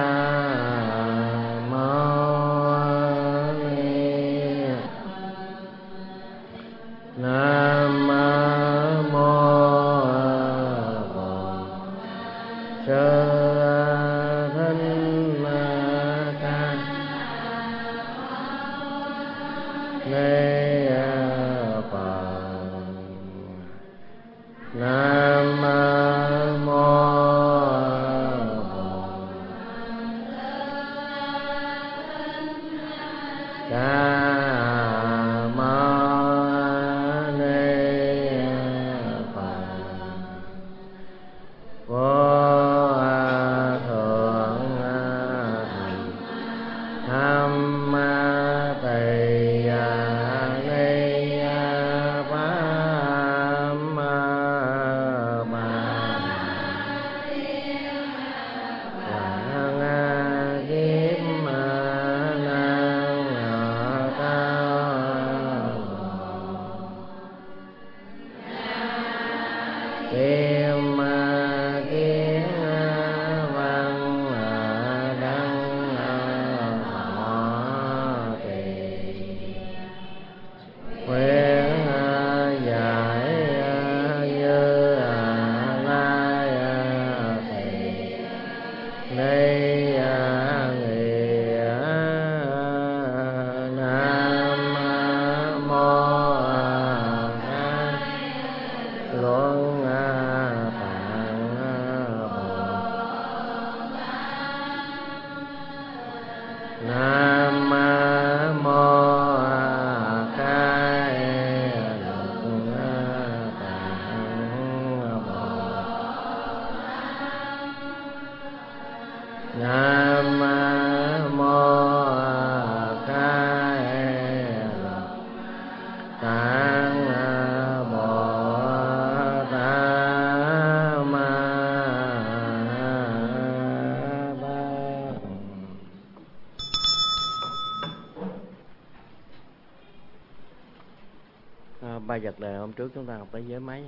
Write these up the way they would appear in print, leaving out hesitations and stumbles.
Ba vật đề hôm trước chúng ta học tới giới mấy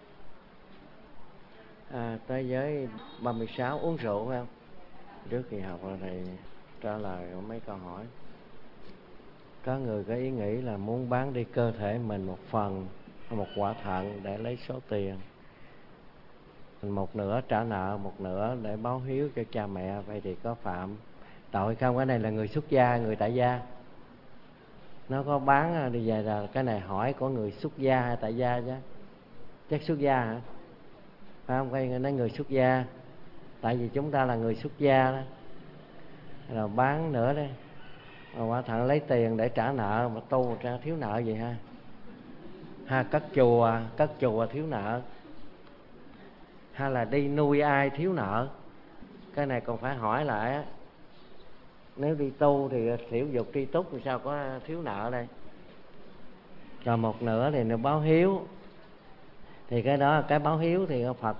tới giới 36 uống rượu phải không? Trước khi học là thầy trả lời mấy câu hỏi. Có người có ý nghĩ là muốn bán đi cơ thể mình một phần, một quả thận để lấy số tiền, một nửa trả nợ, một nửa để báo hiếu cho cha mẹ. Vậy thì có phạm tội không? Cái này là người xuất gia, người tại gia. Nó có bán đi về là cái này hỏi của người xuất gia hay tại gia chứ? Chắc xuất gia hả? Phải không? Cái nói người xuất gia. Tại vì chúng ta là người xuất gia đó. Rồi bán nữa đấy. Rồi quả thận lấy tiền để trả nợ, mà tu ra thiếu nợ gì ha? Cất chùa thiếu nợ. Hay là đi nuôi ai thiếu nợ? Cái này còn phải hỏi lại á. Nếu đi tu thì thiểu dục tri túc thì sao có thiếu nợ đây? Rồi một nửa thì nó báo hiếu. Thì cái đó, cái báo hiếu thì Phật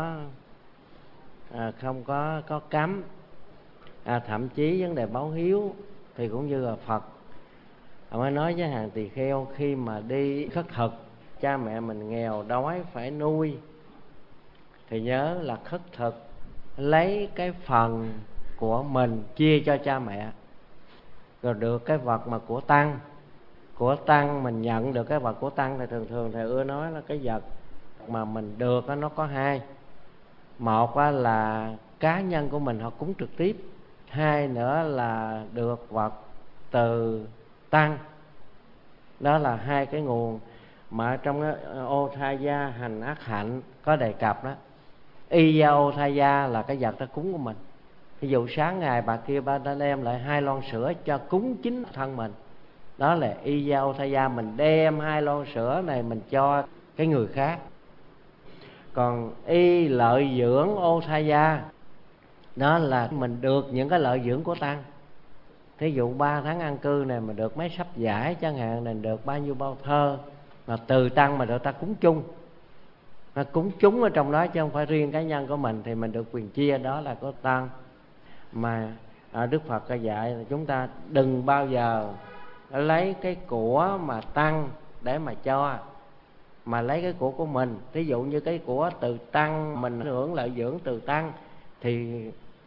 không có cấm. Thậm chí vấn đề báo hiếu thì cũng như là Phật mới nói với hàng tỳ kheo, khi mà đi khất thực, cha mẹ mình nghèo đói phải nuôi, thì nhớ là khất thực lấy cái phần của mình chia cho cha mẹ, rồi được cái vật mà của tăng mình nhận được cái vật của tăng. Thì thường thầy ưa nói là cái vật mà mình được nó có hai. Một là cá nhân của mình họ cúng trực tiếp, hai nữa là được vật từ tăng. Đó là hai cái nguồn mà trong cái ô tha gia hành ác hạnh có đề cập đó. Y gia ô tha gia là cái vật ta cúng của mình. Ví dụ sáng ngày bà kia bà đã đem lại 2 lon sữa cho cúng chính thân mình, đó là y gia ô tha gia. Mình đem 2 lon sữa này mình cho cái người khác. Còn y lợi dưỡng ô tha gia, đó là mình được những cái lợi dưỡng của tăng. Thí dụ 3 tháng an cư này mình được mấy sắp giải chẳng hạn, này được bao nhiêu bao thơ mà từ tăng mà được ta cúng chung, mà cúng chúng ở trong đó chứ không phải riêng cá nhân của mình, thì mình được quyền chia, đó là có tăng. Mà Đức Phật dạy là chúng ta đừng bao giờ lấy cái của mà tăng để mà cho, mà lấy cái của mình. Ví dụ như cái của từ tăng mình hưởng lợi dưỡng từ tăng, thì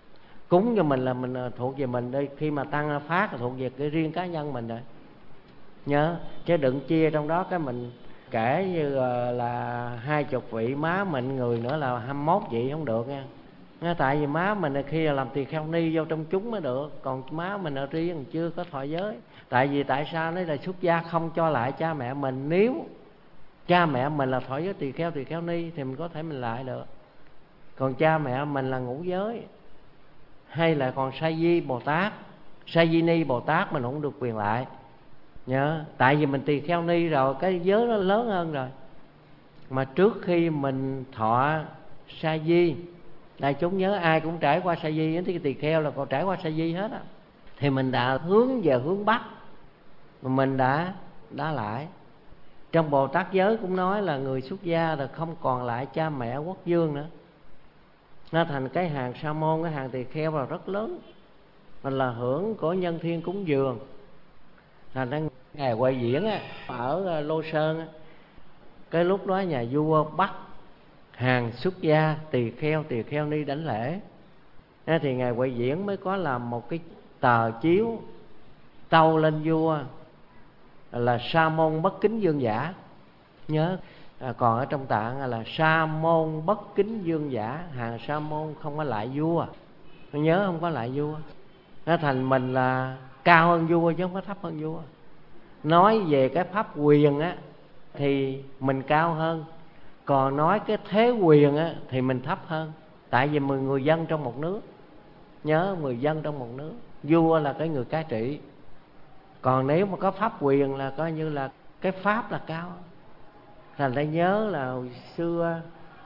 Cúng cho mình là mình thuộc về mình đi, khi mà tăng phát là thuộc về cái riêng cá nhân mình rồi, nhớ. Chứ đừng chia trong đó cái mình kể như là 20 vị má mình người nữa là 21 vị không được nha. Tại vì má mình là khi là làm tỳ kheo ni vô trong chúng mới được, còn má mình ở riêng chưa có thọ giới. Tại vì tại sao nói là xuất gia không cho lại cha mẹ mình? Nếu cha mẹ mình là thọ giới tỳ kheo ni thì mình có thể mình lại được. Còn cha mẹ mình là ngũ giới hay là còn sa di Bồ Tát, sa di ni Bồ Tát mình không được quyền lại, nhớ. Tại vì mình tỳ kheo ni rồi, cái giới nó lớn hơn rồi. Mà trước khi mình thọ sa di, đại chúng nhớ ai cũng trải qua sa di, thì tỳ kheo là còn trải qua sa di hết á, thì mình đã hướng về hướng Bắc mà mình đã lại. Trong Bồ Tát giới cũng nói là người xuất gia là không còn lại cha mẹ quốc vương nữa, nó thành cái hàng sa môn, cái hàng tỳ kheo là rất lớn, mình là hưởng của nhân thiên cúng dường. Thành ra ngày quay diễn á, ở Lô Sơn á, cái lúc đó nhà vua bắt hàng xuất gia tỳ kheo ni đảnh lễ, thì ngày quay diễn mới có làm một cái tờ chiếu tâu lên vua là sa môn bất kính dương giả, nhớ. Còn ở trong tạng là sa môn bất kính dương giả, hàng sa môn không có lại vua, nhớ, không có lại vua. Nó thành mình là cao hơn vua chứ không có thấp hơn vua. Nói về cái pháp quyền á thì mình cao hơn, còn nói cái thế quyền á thì mình thấp hơn. Tại vì 10 người dân trong một nước, nhớ, 10 dân trong một nước, vua là cái người cai trị. Còn nếu mà có pháp quyền là coi như là cái pháp là cao. Thành ra nhớ là hồi xưa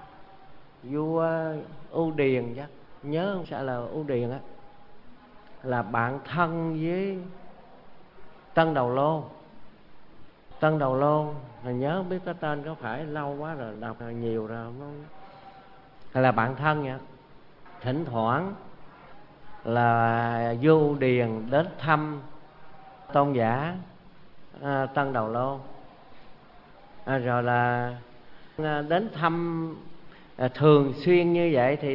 vua Ưu Điền, chắc nhớ không sao, là Ưu Điền á là bạn thân với Tân Đầu Lô. Tân Đầu Lô là nhớ không biết cái tên có phải lâu quá rồi, đọc nhiều rồi không, là bạn thân nha. Thỉnh thoảng là vua Ưu Điền đến thăm tôn giả Tân Đầu Lô, rồi là đến thăm thường xuyên như vậy thì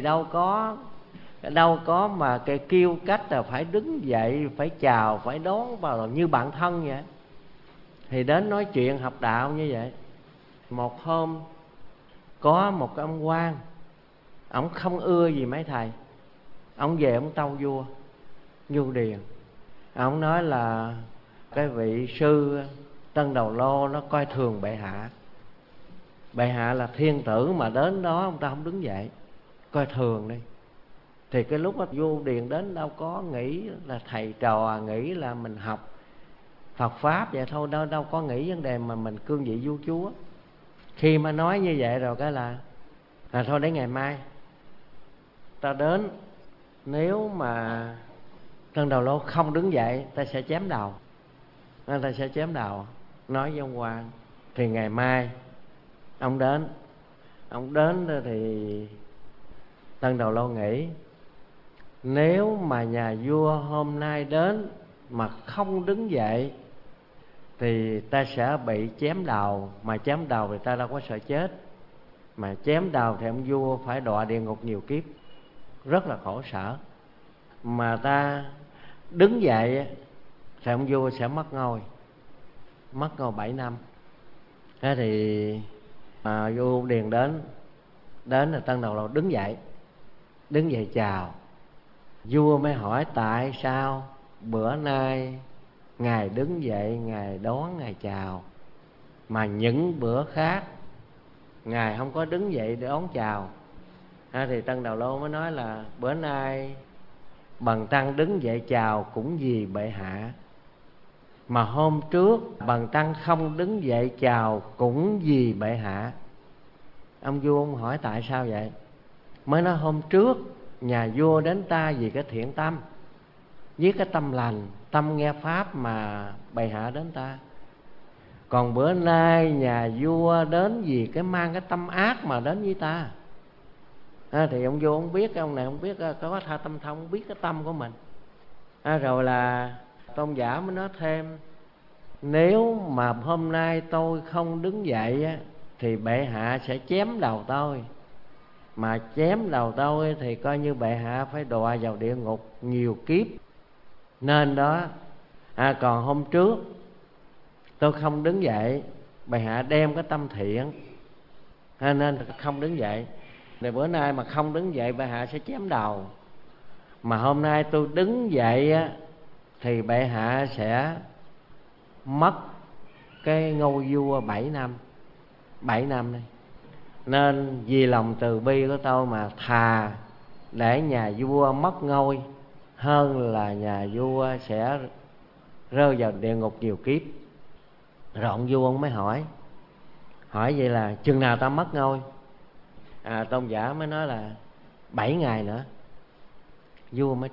đâu có mà cái kêu cách là phải đứng dậy, phải chào, phải đón vào như bạn thân vậy. Thì đến nói chuyện học đạo như vậy. Một hôm có một cái ông quan, ổng không ưa gì mấy thầy, ổng về ổng tâu vua Điền. Ổng nói là cái vị sư Tân Đầu Lô nó coi thường bệ hạ. Bệ hạ là thiên tử mà đến đó ông ta không đứng dậy, coi thường đi. Thì cái lúc đó vua Điền đến đâu có nghĩ là thầy trò, nghĩ là mình học Phật Pháp vậy thôi, đâu có nghĩ vấn đề mà mình cương vị vua chúa. Khi mà nói như vậy rồi cái là thôi đến ngày mai ta đến, nếu mà Tân Đầu Lô không đứng dậy ta sẽ chém đầu, ta sẽ chém đầu, nói với ông quan. Thì ngày mai ông đến thì Tân Đầu Lô nghĩ nếu mà nhà vua hôm nay đến mà không đứng dậy thì ta sẽ bị chém đầu. Mà chém đầu thì ta đâu có sợ chết, mà chém đầu thì ông vua phải đọa địa ngục nhiều kiếp, rất là khổ sở. Mà ta đứng dậy thì ông vua sẽ mất ngôi 7 năm. Thế thì vua Điền đến là Tân Đầu Lô đứng dậy chào. Vua mới hỏi tại sao bữa nay ngài đứng dậy, ngài đón, ngài chào, mà những bữa khác ngài không có đứng dậy để đón chào. Thì Tân Đầu Lô mới nói là bữa nay bần tăng đứng dậy chào cũng vì bệ hạ, mà hôm trước bần tăng không đứng dậy chào cũng vì bệ hạ. Ông vua ông hỏi tại sao vậy? Mới nói hôm trước nhà vua đến ta vì cái thiện tâm, với cái tâm lành, tâm nghe pháp mà bệ hạ đến ta. Còn bữa nay nhà vua đến vì cái mang cái tâm ác mà đến với ta. Thì ông vua không biết, ông này không biết, có tha tâm thông, không biết cái tâm của mình. Rồi là tôn giả mới nói thêm, nếu mà hôm nay tôi không đứng dậy thì bệ hạ sẽ chém đầu tôi. mà chém đầu tôi thì coi như bệ hạ phải đọa vào địa ngục nhiều kiếp. Nên đó, còn hôm trước tôi không đứng dậy, bệ hạ đem cái tâm thiện, nên không đứng dậy. Rồi bữa nay mà không đứng dậy bệ hạ sẽ chém đầu. Mà hôm nay tôi đứng dậy á, thì bệ hạ sẽ mất cái ngôi vua 7 năm. 7 năm đây. Nên vì lòng từ bi của tôi mà thà để nhà vua mất ngôi hơn là nhà vua sẽ rơi vào địa ngục nhiều kiếp. Rồi ông vua ông mới hỏi vậy là chừng nào ta mất ngôi? Tôn giả mới nói là 7 ngày nữa vua mới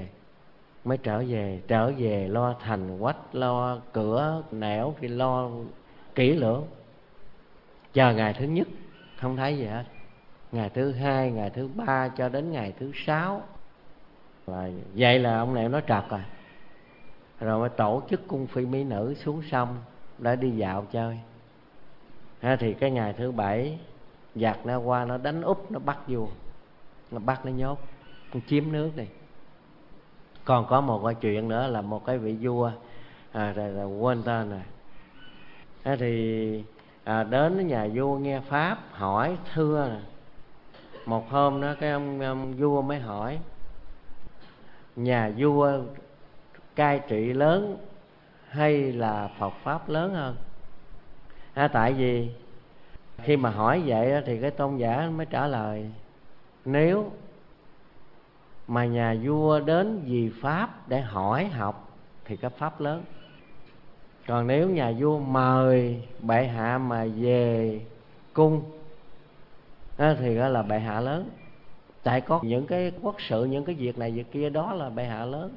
trở về lo thành quách, lo cửa nẻo, thì lo kỹ lưỡng. Chờ ngày thứ nhất không thấy gì hết, ngày thứ hai, ngày thứ ba cho đến ngày thứ 6. Vậy là ông này nói trật rồi mới tổ chức cung phi mỹ nữ xuống sông để đi dạo chơi. Thì cái ngày thứ 7 giặc nó qua, nó đánh úp, nó bắt vua, nó bắt, nó nhốt, nó chiếm nước đi. Còn có một cái chuyện nữa là một cái vị vua rồi quên tên rồi. Thì đến nhà vua nghe pháp, hỏi thưa nè. Một hôm đó cái ông vua mới hỏi: nhà vua cai trị lớn hay là Phật pháp lớn hơn? Tại vì khi mà hỏi vậy thì cái tôn giả mới trả lời: nếu mà nhà vua đến vì pháp để hỏi học thì cái pháp lớn. Còn nếu nhà vua mời bệ hạ mà về cung thì đó là bệ hạ lớn. Tại có những cái quốc sự, những cái việc này việc kia, đó là bệ hạ lớn.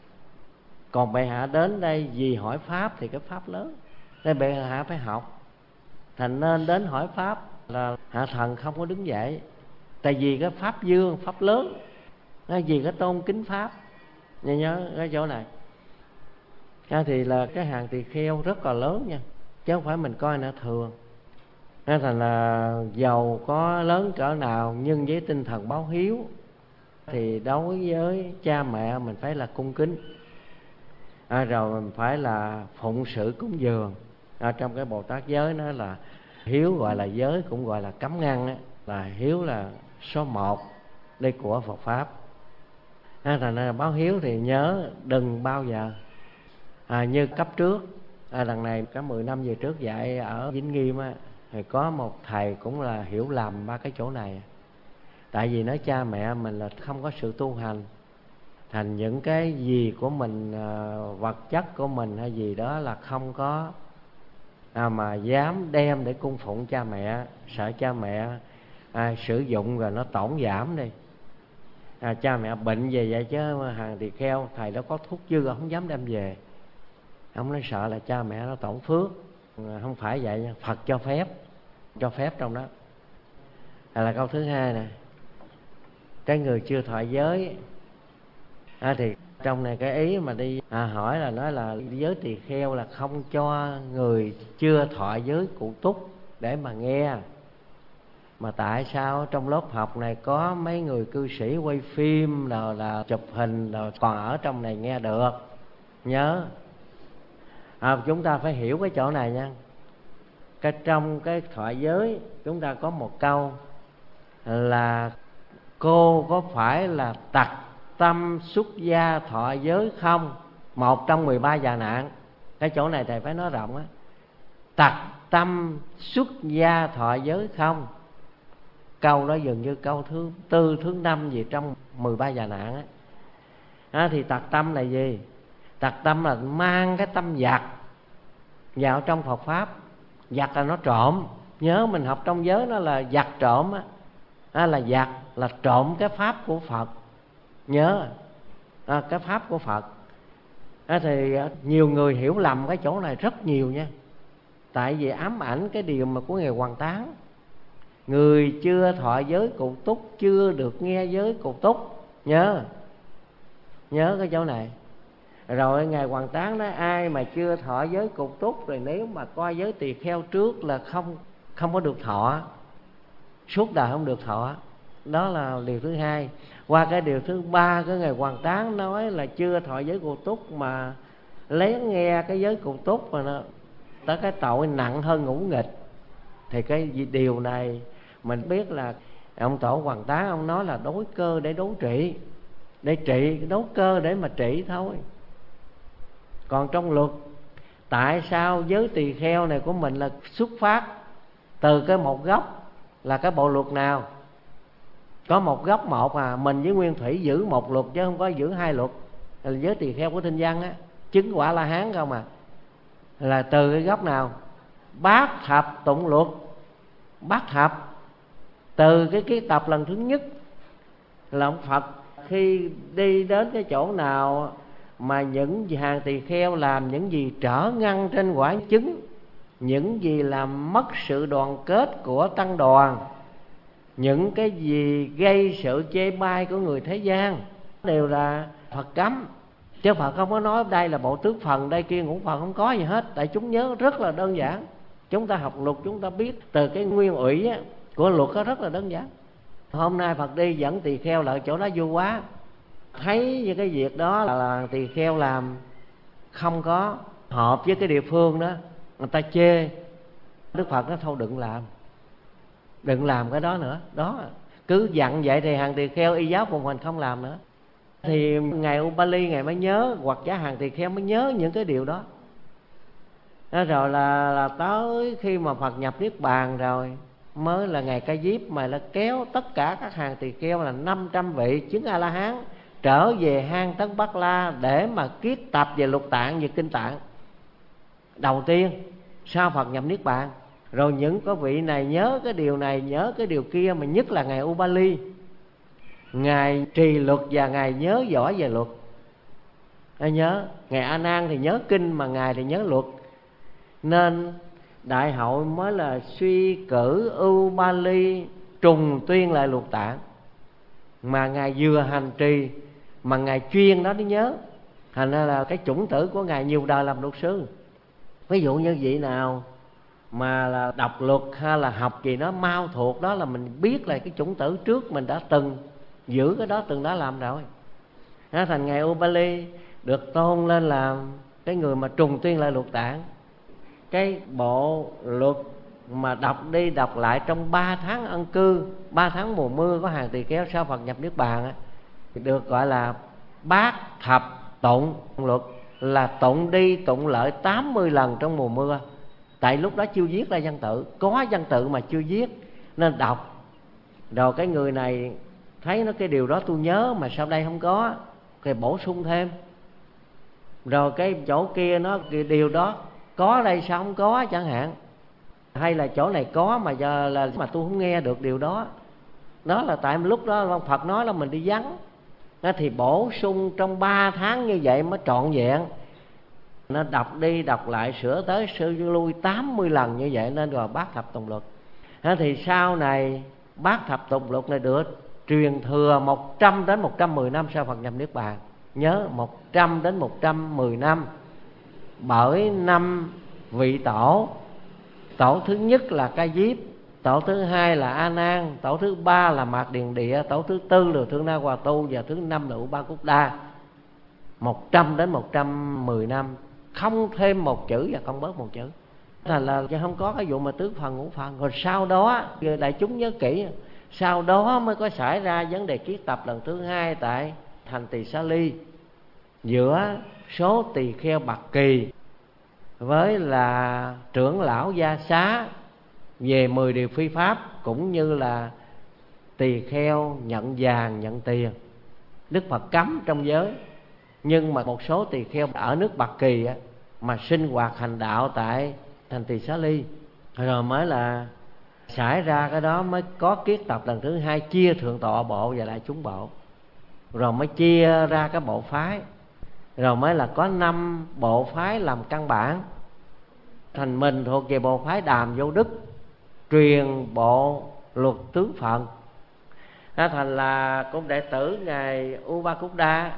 Còn bệ hạ đến đây vì hỏi pháp thì cái pháp lớn, nên bệ hạ phải học. Thành nên đến hỏi pháp là hạ thần không có đứng dậy, tại vì cái pháp dương, pháp lớn, vì cái tôn kính pháp. Nhớ cái chỗ này. Thì là cái hàng tỳ kheo rất là lớn nha, chứ không phải mình coi là thường. Thành là giàu có lớn cỡ nào nhưng với tinh thần báo hiếu thì đối với cha mẹ mình phải là cung kính. Rồi mình phải là phụng sự cúng dường. Trong cái Bồ Tát giới nó là hiếu gọi là giới, cũng gọi là cấm ngăn là hiếu là số 1 đây của Phật pháp. Thành ra báo hiếu thì nhớ đừng bao giờ như cấp trước. Đằng này cả 10 năm về trước dạy ở Vĩnh Nghiêm thì có một thầy cũng là hiểu lầm ba cái chỗ này. Tại vì nói cha mẹ mình là không có sự tu hành, thành những cái gì của mình, vật chất của mình hay gì đó là không có mà dám đem để cung phụng cha mẹ, sợ cha mẹ sử dụng rồi nó tổn giảm đi. Cha mẹ bệnh về vậy chứ hàng tỳ kheo thầy đó có thuốc dư không dám đem về. Ông nói sợ là cha mẹ nó tổn phước. Không phải vậy nha, Phật cho phép trong đó. Là câu thứ hai nè, cái người chưa thọ giới thì trong này cái ý mà đi hỏi là nói là giới tỳ kheo là không cho người chưa thọ giới cụ túc để mà nghe. Mà tại sao trong lớp học này có mấy người cư sĩ quay phim rồi là chụp hình rồi còn ở trong này nghe được? Nhớ chúng ta phải hiểu cái chỗ này nha. Trong cái thọ giới chúng ta có một câu là cô có phải là tặc tâm xuất gia thọ giới không? Một trong 13 già nạn. Cái chỗ này thầy phải nói rộng á. Tặc tâm xuất gia thọ giới không? Câu đó dường như câu thứ 4, thứ 5 gì trong 13 già nạn á. Thì tặc tâm là gì? Tặc tâm là mang cái tâm giặc vào trong Phật pháp. Giặc là nó trộm. Nhớ mình học trong giới nó là giặc trộm là giặc là trộm cái pháp của Phật. Nhớ cái pháp của Phật. Thì nhiều người hiểu lầm cái chỗ này rất nhiều nha. Tại vì ám ảnh cái điều mà của Ngài Hoàn Tán. Người chưa thọ giới cụ túc chưa được nghe giới cụ túc. Nhớ cái chỗ này. Rồi Ngài Hoàn Tán nói ai mà chưa thọ giới cụ túc rồi nếu mà coi giới tỳ kheo trước là không có được thọ, suốt đời không được thọ. Đó là điều thứ hai. Qua cái điều thứ ba, cái Ngài Hoàn Tán nói là chưa thọ giới Cụ Túc mà lén nghe cái giới Cụ Túc mà nó tới cái tội nặng hơn ngũ nghịch. Thì cái điều này mình biết là ông Tổ Hoàn Tán ông nói là đối cơ để đối trị, để trị, đấu cơ để mà trị thôi. Còn trong luật, tại sao giới tỳ kheo này của mình là xuất phát từ cái một gốc, là cái bộ luật nào? Có một gốc một à, mình với Nguyên Thủy giữ một luật chứ không có giữ hai luật. Là giới tỳ kheo của Tinh Văn á, chứng quả La Hán không à. Là từ cái gốc nào? Bát thập tụng luật. Bát thập, từ cái kiết tập lần thứ nhất là ông Phật khi đi đến cái chỗ nào mà những hàng tỳ kheo làm những gì trở ngăn trên quả chứng, những gì làm mất sự đoàn kết của tăng đoàn, những cái gì gây sự chê bai của người thế gian, đều là Phật cấm. Chứ Phật không có nói đây là bộ tước phần, đây kia ngũ phần, không có gì hết. Tại chúng nhớ rất là đơn giản. Chúng ta học luật chúng ta biết từ cái nguyên ủy á, của luật nó rất là đơn giản. Hôm nay Phật đi dẫn tỳ kheo lại chỗ đó vui quá, thấy như cái việc đó là tỳ kheo làm không có hợp với cái địa phương đó, người ta chê. Đức Phật nói thôi đừng làm cái đó nữa. Đó, cứ dặn vậy thì hàng tỳ kheo y giáo phụng hành không làm nữa. Thì Ngài Upali Ngài mới nhớ, hoặc giả hàng tỳ kheo mới nhớ những cái điều đó. Đó rồi là tới khi mà Phật nhập Niết Bàn rồi mới là Ngài Ca Diếp mà là kéo tất cả các hàng tỳ kheo là 500 vị chứng A La Hán trở về hang Tấn Bắc La để mà kiết tập về lục tạng, về kinh tạng đầu tiên sau Phật nhập Niết Bàn. Rồi những có vị này nhớ cái điều này, nhớ cái điều kia, mà nhất là Ngài Upali, Ngài trì luật và Ngài nhớ giỏi về luật. Nhớ Ngài A Nan thì nhớ kinh mà Ngài thì nhớ luật, nên đại hội mới là suy cử Upali trùng tuyên lại luật tạng. Mà Ngài vừa hành trì mà Ngài chuyên đó mới nhớ. Thành ra là cái chủng tử của Ngài nhiều đời làm luật sư. Ví dụ như vị nào mà là đọc luật hay là học gì đó mau thuộc đó, là mình biết là cái chủng tử trước mình đã từng giữ cái đó, từng đã làm rồi. Thành Ngài Upali được tôn lên làm cái người mà trùng tuyên lại luật tạng. Cái bộ luật mà đọc đi đọc lại trong 3 tháng ân cư, 3 tháng mùa mưa có hàng tỳ kheo sau Phật nhập Niết Bàn á, được gọi là bát thập tụng luật, là tụng đi tụng lại 80 lần trong mùa mưa. Tại lúc đó chưa viết ra văn tự, có văn tự mà chưa viết nên đọc. Rồi cái người này thấy nó cái điều đó tôi nhớ mà sau đây không có, thì bổ sung thêm. Rồi cái chỗ kia nó điều đó có đây sao không có chẳng hạn, hay là chỗ này có mà giờ là mà tôi không nghe được điều đó. Đó là tại lúc đó Phật nói là mình đi vắng, thì bổ sung trong 3 tháng như vậy mới trọn vẹn. Nó đọc đi đọc lại, sửa tới sửa lui 80 lần như vậy nên gọi bát thập tụng luật. Thì sau này bát thập tụng luật này được truyền thừa 100 đến 110 năm sau Phật nhập Niết Bàn. Nhớ 100 đến 110 năm, bởi 5 vị tổ. Tổ thứ nhất là Ca Diếp, tổ thứ hai là A Nan, tổ thứ ba là Mạt Điền Địa, tổ thứ tư là Thương Na Hòa Tu, và thứ năm là Upakutta. 100 đến 110 năm, không thêm một chữ và không bớt một chữ. Thành là không có cái vụ mà tứ phần ngũ phần. Rồi sau đó đại chúng nhớ kỹ, sau đó mới có xảy ra vấn đề kiết tập lần thứ hai tại thành Tỳ Xá Ly, giữa số tỳ kheo Bạc Kỳ với là trưởng lão Gia Xá về 10 điều phi pháp, cũng như là tỳ kheo nhận vàng nhận tiền. Đức Phật cấm trong giới, nhưng mà một số tỳ kheo ở nước Bạc Kỳ á, mà sinh hoạt hành đạo tại thành Tỳ Xá Ly, rồi mới là xảy ra cái đó, mới có kiết tập lần thứ hai, chia thượng tọa bộ và đại chúng bộ, rồi mới chia ra cái bộ phái, rồi mới là có 5 bộ phái làm căn bản. Thành mình thuộc về bộ phái Đàm Vô Đức, truyền bộ luật tứ phận. Thành là cũng đệ tử ngài Upakutta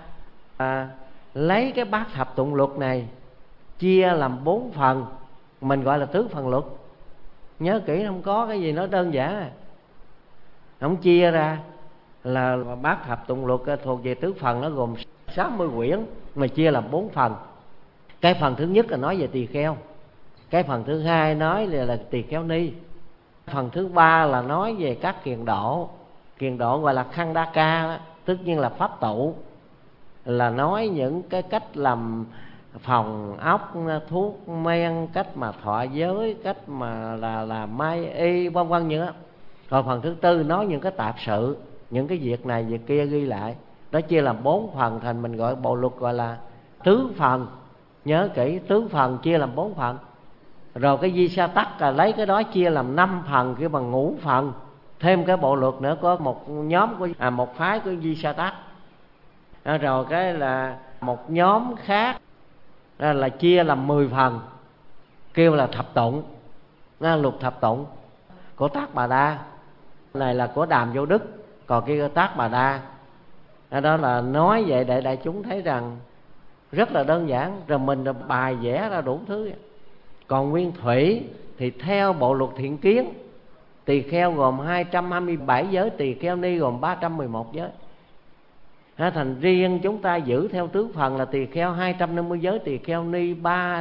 lấy cái bát thập tụng luật này chia làm 4 phần, mình gọi là tứ phần luật. Nhớ kỹ, không có cái gì nó đơn giản, không chia ra. là bát thập tụng luật thuộc về tứ phần, nó gồm 60 quyển mà chia làm 4 phần. Cái phần thứ nhất là nói về tỳ kheo, cái phần thứ hai nói là tỳ kheo ni, phần thứ ba là nói về các kiền độ. Kiền độ gọi là Khandaka đó, tất nhiên là pháp tụ, là nói những cái cách làm phòng ốc, thuốc men, cách mà thọ giới, cách mà là may y, vân vân như đó. Rồi phần thứ tư nói những cái tạp sự, những cái việc này việc kia ghi lại. Đó chia làm 4 phần, thành mình gọi bộ luật gọi là tứ phần. Nhớ kỹ, tứ phần chia làm 4 phần. Rồi cái di sa tắc là lấy cái đó chia làm 5 phần, kêu bằng ngũ phần. Thêm cái bộ luật nữa, có một nhóm của một phái của di sa tắc. Rồi cái là một nhóm khác là chia làm 10 phần, kêu là thập tụng, luật thập tụng của Tác Bà Đa. Này là của Đàm Vô Đức, còn kia của Tác Bà Đa. Đó là nói vậy để đại chúng thấy rằng rất là đơn giản, rồi mình bài vẽ ra đủ thứ. Còn Nguyên Thủy thì theo bộ luật Thiện Kiến, tỳ kheo gồm 227 giới, tỳ kheo ni gồm 311 giới. Thành riêng chúng ta giữ theo tứ phần là tỳ kheo 250 giới, tỳ kheo ni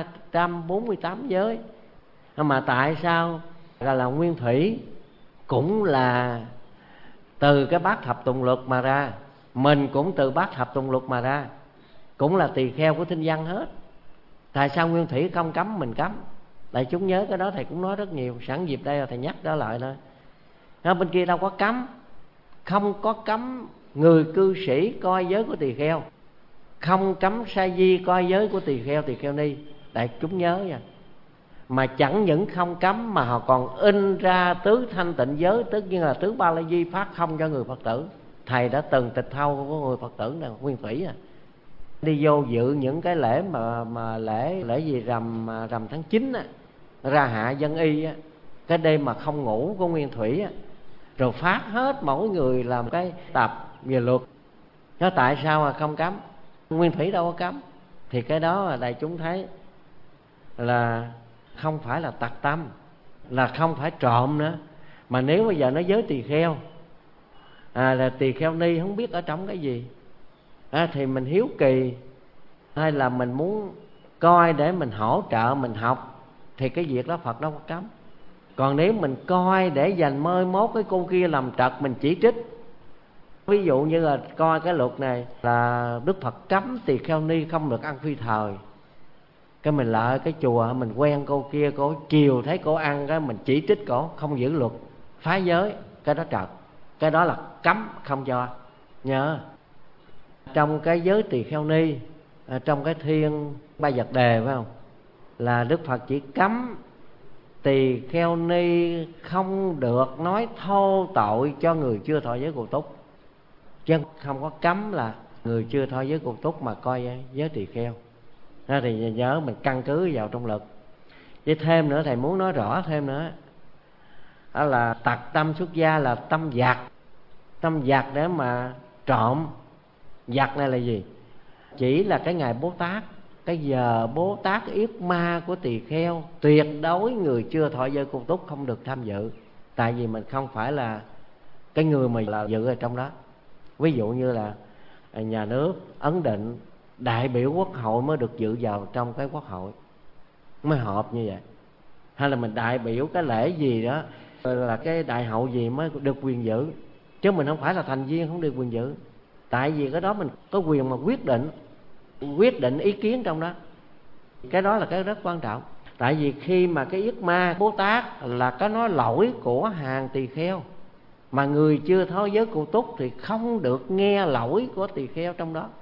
348 giới. Mà tại sao là Nguyên Thủy cũng là từ cái bát thập tụng luật mà ra, mình cũng từ bát thập tụng luật mà ra, cũng là tỳ kheo của Thinh Văn hết. Tại sao Nguyên Thủy không cấm, mình cấm? Đại chúng nhớ cái đó thầy cũng nói rất nhiều, sẵn dịp đây là thầy nhắc đó lại thôi. Bên kia đâu có cấm, không có cấm người cư sĩ coi giới của tỳ kheo, không cấm sa di coi giới của tỳ kheo ni. Đại chúng nhớ nha. Mà chẳng những không cấm mà họ còn in ra tứ thanh tịnh giới, tất nhiên là tứ ba la di phát không cho người Phật tử. Thầy đã từng tịch thâu của người Phật tử là Nguyên Thủy đi vô dự những cái lễ mà lễ gì rằm tháng 9 ra hạ dân y cái đêm mà không ngủ của Nguyên Thủy rồi phát hết mỗi người làm cái tập về luật. Nó tại sao mà không cấm? Nguyên Thủy đâu có cấm. Thì cái đó là đại chúng thấy là không phải là tặc tâm, là không phải trộm nữa. Mà nếu bây giờ nó giới tỳ kheo là tỳ kheo ni không biết ở trong cái gì thì mình hiếu kỳ, hay là mình muốn coi để mình hỗ trợ mình học, thì cái việc đó Phật đâu có cấm. Còn nếu mình coi để dành mới mốt cái cô kia làm trật, mình chỉ trích. Ví dụ như là coi cái luật này là Đức Phật cấm tỳ kheo ni không được ăn phi thời, cái mình lại cái chùa mình quen cô kia, cô chiều thấy cô ăn cái mình chỉ trích cổ, không giữ luật, phá giới, cái đó trật, cái đó là cấm, không cho. Nhớ trong cái giới tỳ kheo ni, trong cái Thiên Ba Vật Đề phải không, là Đức Phật chỉ cấm tỳ kheo ni không được nói thô tội cho người chưa thọ giới cụ túc, chứ không có cấm là người chưa thọ giới cụ túc mà coi giới tỳ kheo. Thì nhớ mình căn cứ vào trong luật. Với thêm nữa, thầy muốn nói rõ thêm nữa, đó là tặc tâm xuất gia là tâm giặc. Tâm giặc để mà trộm. Giặc này là gì? Chỉ là cái ngày Bố Tát, cái giờ Bố Tát yết ma của tỳ kheo, tuyệt đối người chưa thọ giới cụ túc không được tham dự. Tại vì mình không phải là cái người mà là dự ở trong đó. Ví dụ như là nhà nước ấn định đại biểu quốc hội mới được dự vào trong cái quốc hội, mới họp như vậy. Hay là mình đại biểu cái lễ gì đó, là cái đại hậu gì mới được quyền dự. Chứ mình không phải là thành viên không được quyền dự. Tại vì cái đó mình có quyền mà quyết định ý kiến trong đó. Cái đó là cái rất quan trọng. Tại vì khi mà cái yết ma Bố Tát là cái nói lỗi của hàng tỳ kheo, mà người chưa thọ giới cụ túc thì không được nghe lỗi của tỳ kheo trong đó.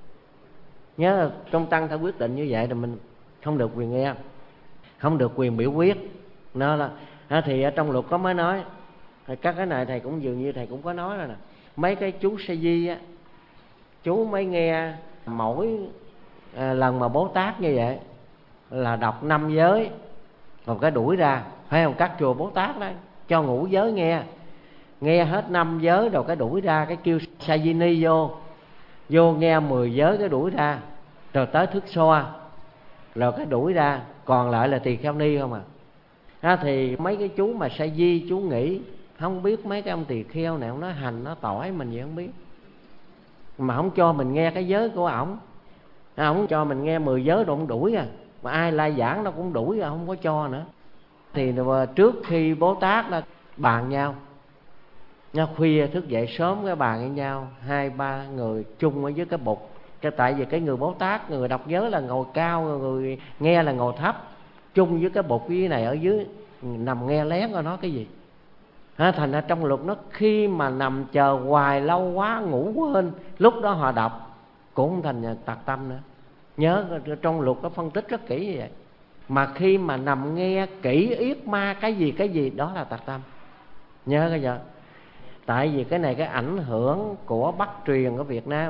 Nhớ là trong tăng theo quyết định như vậy thì mình không được quyền nghe, không được quyền biểu quyết. Nó là thì ở trong luật có mới nói, các cái này thầy cũng dường như thầy cũng có nói rồi nè. Mấy cái chú sa di á, chú mới nghe mỗi lần mà Bố Tát như vậy là đọc 5 giới rồi cái đuổi ra, phải không? Các chùa Bố Tát đó cho ngũ giới nghe hết 5 giới rồi cái đuổi ra, cái kêu sa di ni vô nghe 10 giới cái đuổi ra, rồi tới thức xoa rồi cái đuổi ra, còn lại là tỳ kheo ni không à. Thì mấy cái chú mà sa di chú nghĩ Không biết mấy cái ông tỳ kheo này, ông nói hành nó tỏi mình gì không biết, mà không cho mình nghe cái giới của ổng. Ổng cho mình nghe 10 giới rồi ông đuổi à, mà ai lai giảng nó cũng đuổi à, không có cho nữa. Thì trước khi Bố Tát đã bàn nhau, khuya thức dậy sớm cái bàn với nhau, 2-3 người chung ở dưới cái bục. Tại vì cái người Bố Tát, người đọc giới là ngồi cao, người nghe là ngồi thấp, chung với cái bục với này ở dưới, nằm nghe lén coi nói cái gì. Thành ra trong luật nó khi mà nằm chờ hoài lâu quá ngủ quên, lúc đó họ đọc cũng không thành tạc tâm nữa. Nhớ trong luật có phân tích rất kỹ như vậy. Mà khi mà nằm nghe kỹ yết ma cái gì đó là tạc tâm. Nhớ cái giờ. Tại vì cái này cái ảnh hưởng của Bắc truyền ở Việt Nam,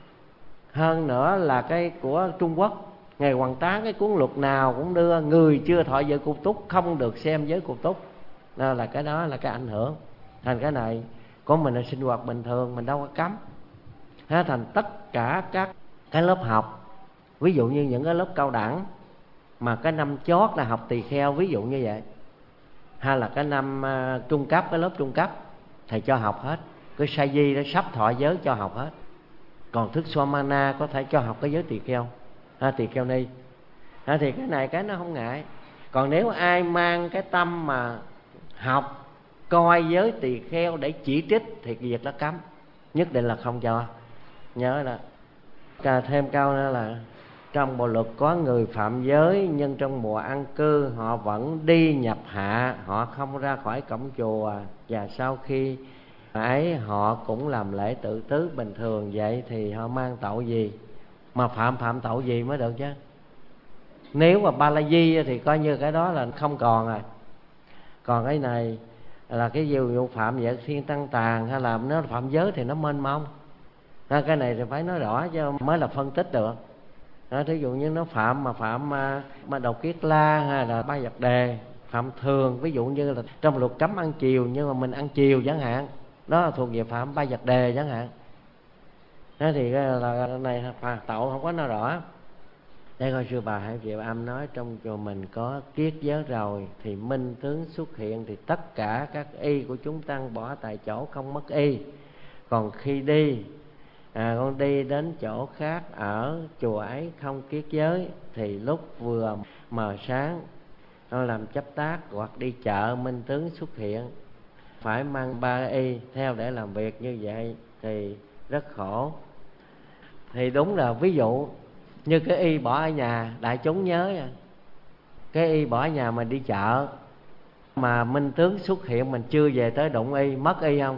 hơn nữa là cái của Trung Quốc. Ngày Hoàng Tán cái cuốn luật nào cũng đưa người chưa thọ giới cục túc không được xem giới cục túc. Đó là cái đó là cái ảnh hưởng. Thành cái này của mình là sinh hoạt bình thường, mình đâu có cấm. Thành tất cả các cái lớp học, ví dụ như những cái lớp cao đẳng mà cái năm chót là học tỳ kheo, ví dụ như vậy, hay là cái năm trung cấp, cái lớp trung cấp thầy cho học hết. Cái sa di đó sắp thọ giới cho học hết. Còn thức Swamana có thể cho học cái giới tỳ kheo, tỳ kheo ni. Thì cái này cái nó không ngại. Còn nếu ai mang cái tâm mà học coi giới tỳ kheo để chỉ trích thì cái việc đó cấm, nhất định là không cho. Nhớ là thêm câu nữa là trong bộ luật có người phạm giới nhưng trong mùa an cư họ vẫn đi nhập hạ, họ không ra khỏi cổng chùa, và sau khi ấy họ cũng làm lễ tự tứ bình thường. Vậy thì họ mang tội gì? Mà phạm tội gì mới được chứ. Nếu mà ba la di thì coi như cái đó là không còn rồi. Còn cái này là cái vụ phạm vệ thiên tăng tàn, hay là nó phạm giới thì nó mênh mông. Cái này thì phải nói rõ chứ mới là phân tích được. Thí dụ như nó phạm mà độc kiết la hay là ba vật đề, phạm thường, ví dụ như là trong luật cấm ăn chiều nhưng mà mình ăn chiều chẳng hạn, đó là thuộc về phạm ba vật đề chẳng hạn. Thì là này phạt tội không có nói rõ. Đây coi sư bà Hải Diệu Âm nói trong chùa mình có kiết giới rồi thì minh tướng xuất hiện thì tất cả các y của chúng tăng bỏ tại chỗ không mất y. Còn khi đi con đi đến chỗ khác ở chùa ấy không kiết giới thì lúc vừa mờ sáng con làm chấp tác hoặc đi chợ minh tướng xuất hiện phải mang 3 y theo để làm việc, như vậy thì rất khổ. Thì đúng là ví dụ như cái y bỏ ở nhà, đại chúng nhớ cái y bỏ ở nhà mình đi chợ mà minh tướng xuất hiện mình chưa về tới đụng y, mất y không?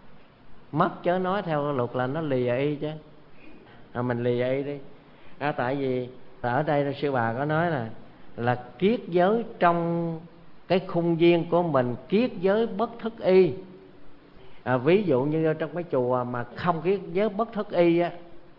Mất, chớ nói theo luật là nó lìa y chứ. Mình lìa y đi. Tại vì ở đây sư bà có nói là kiết giới trong cái khung viên của mình, kiết giới bất thức y. Ví dụ như trong cái chùa mà không kiết giới bất thức y á,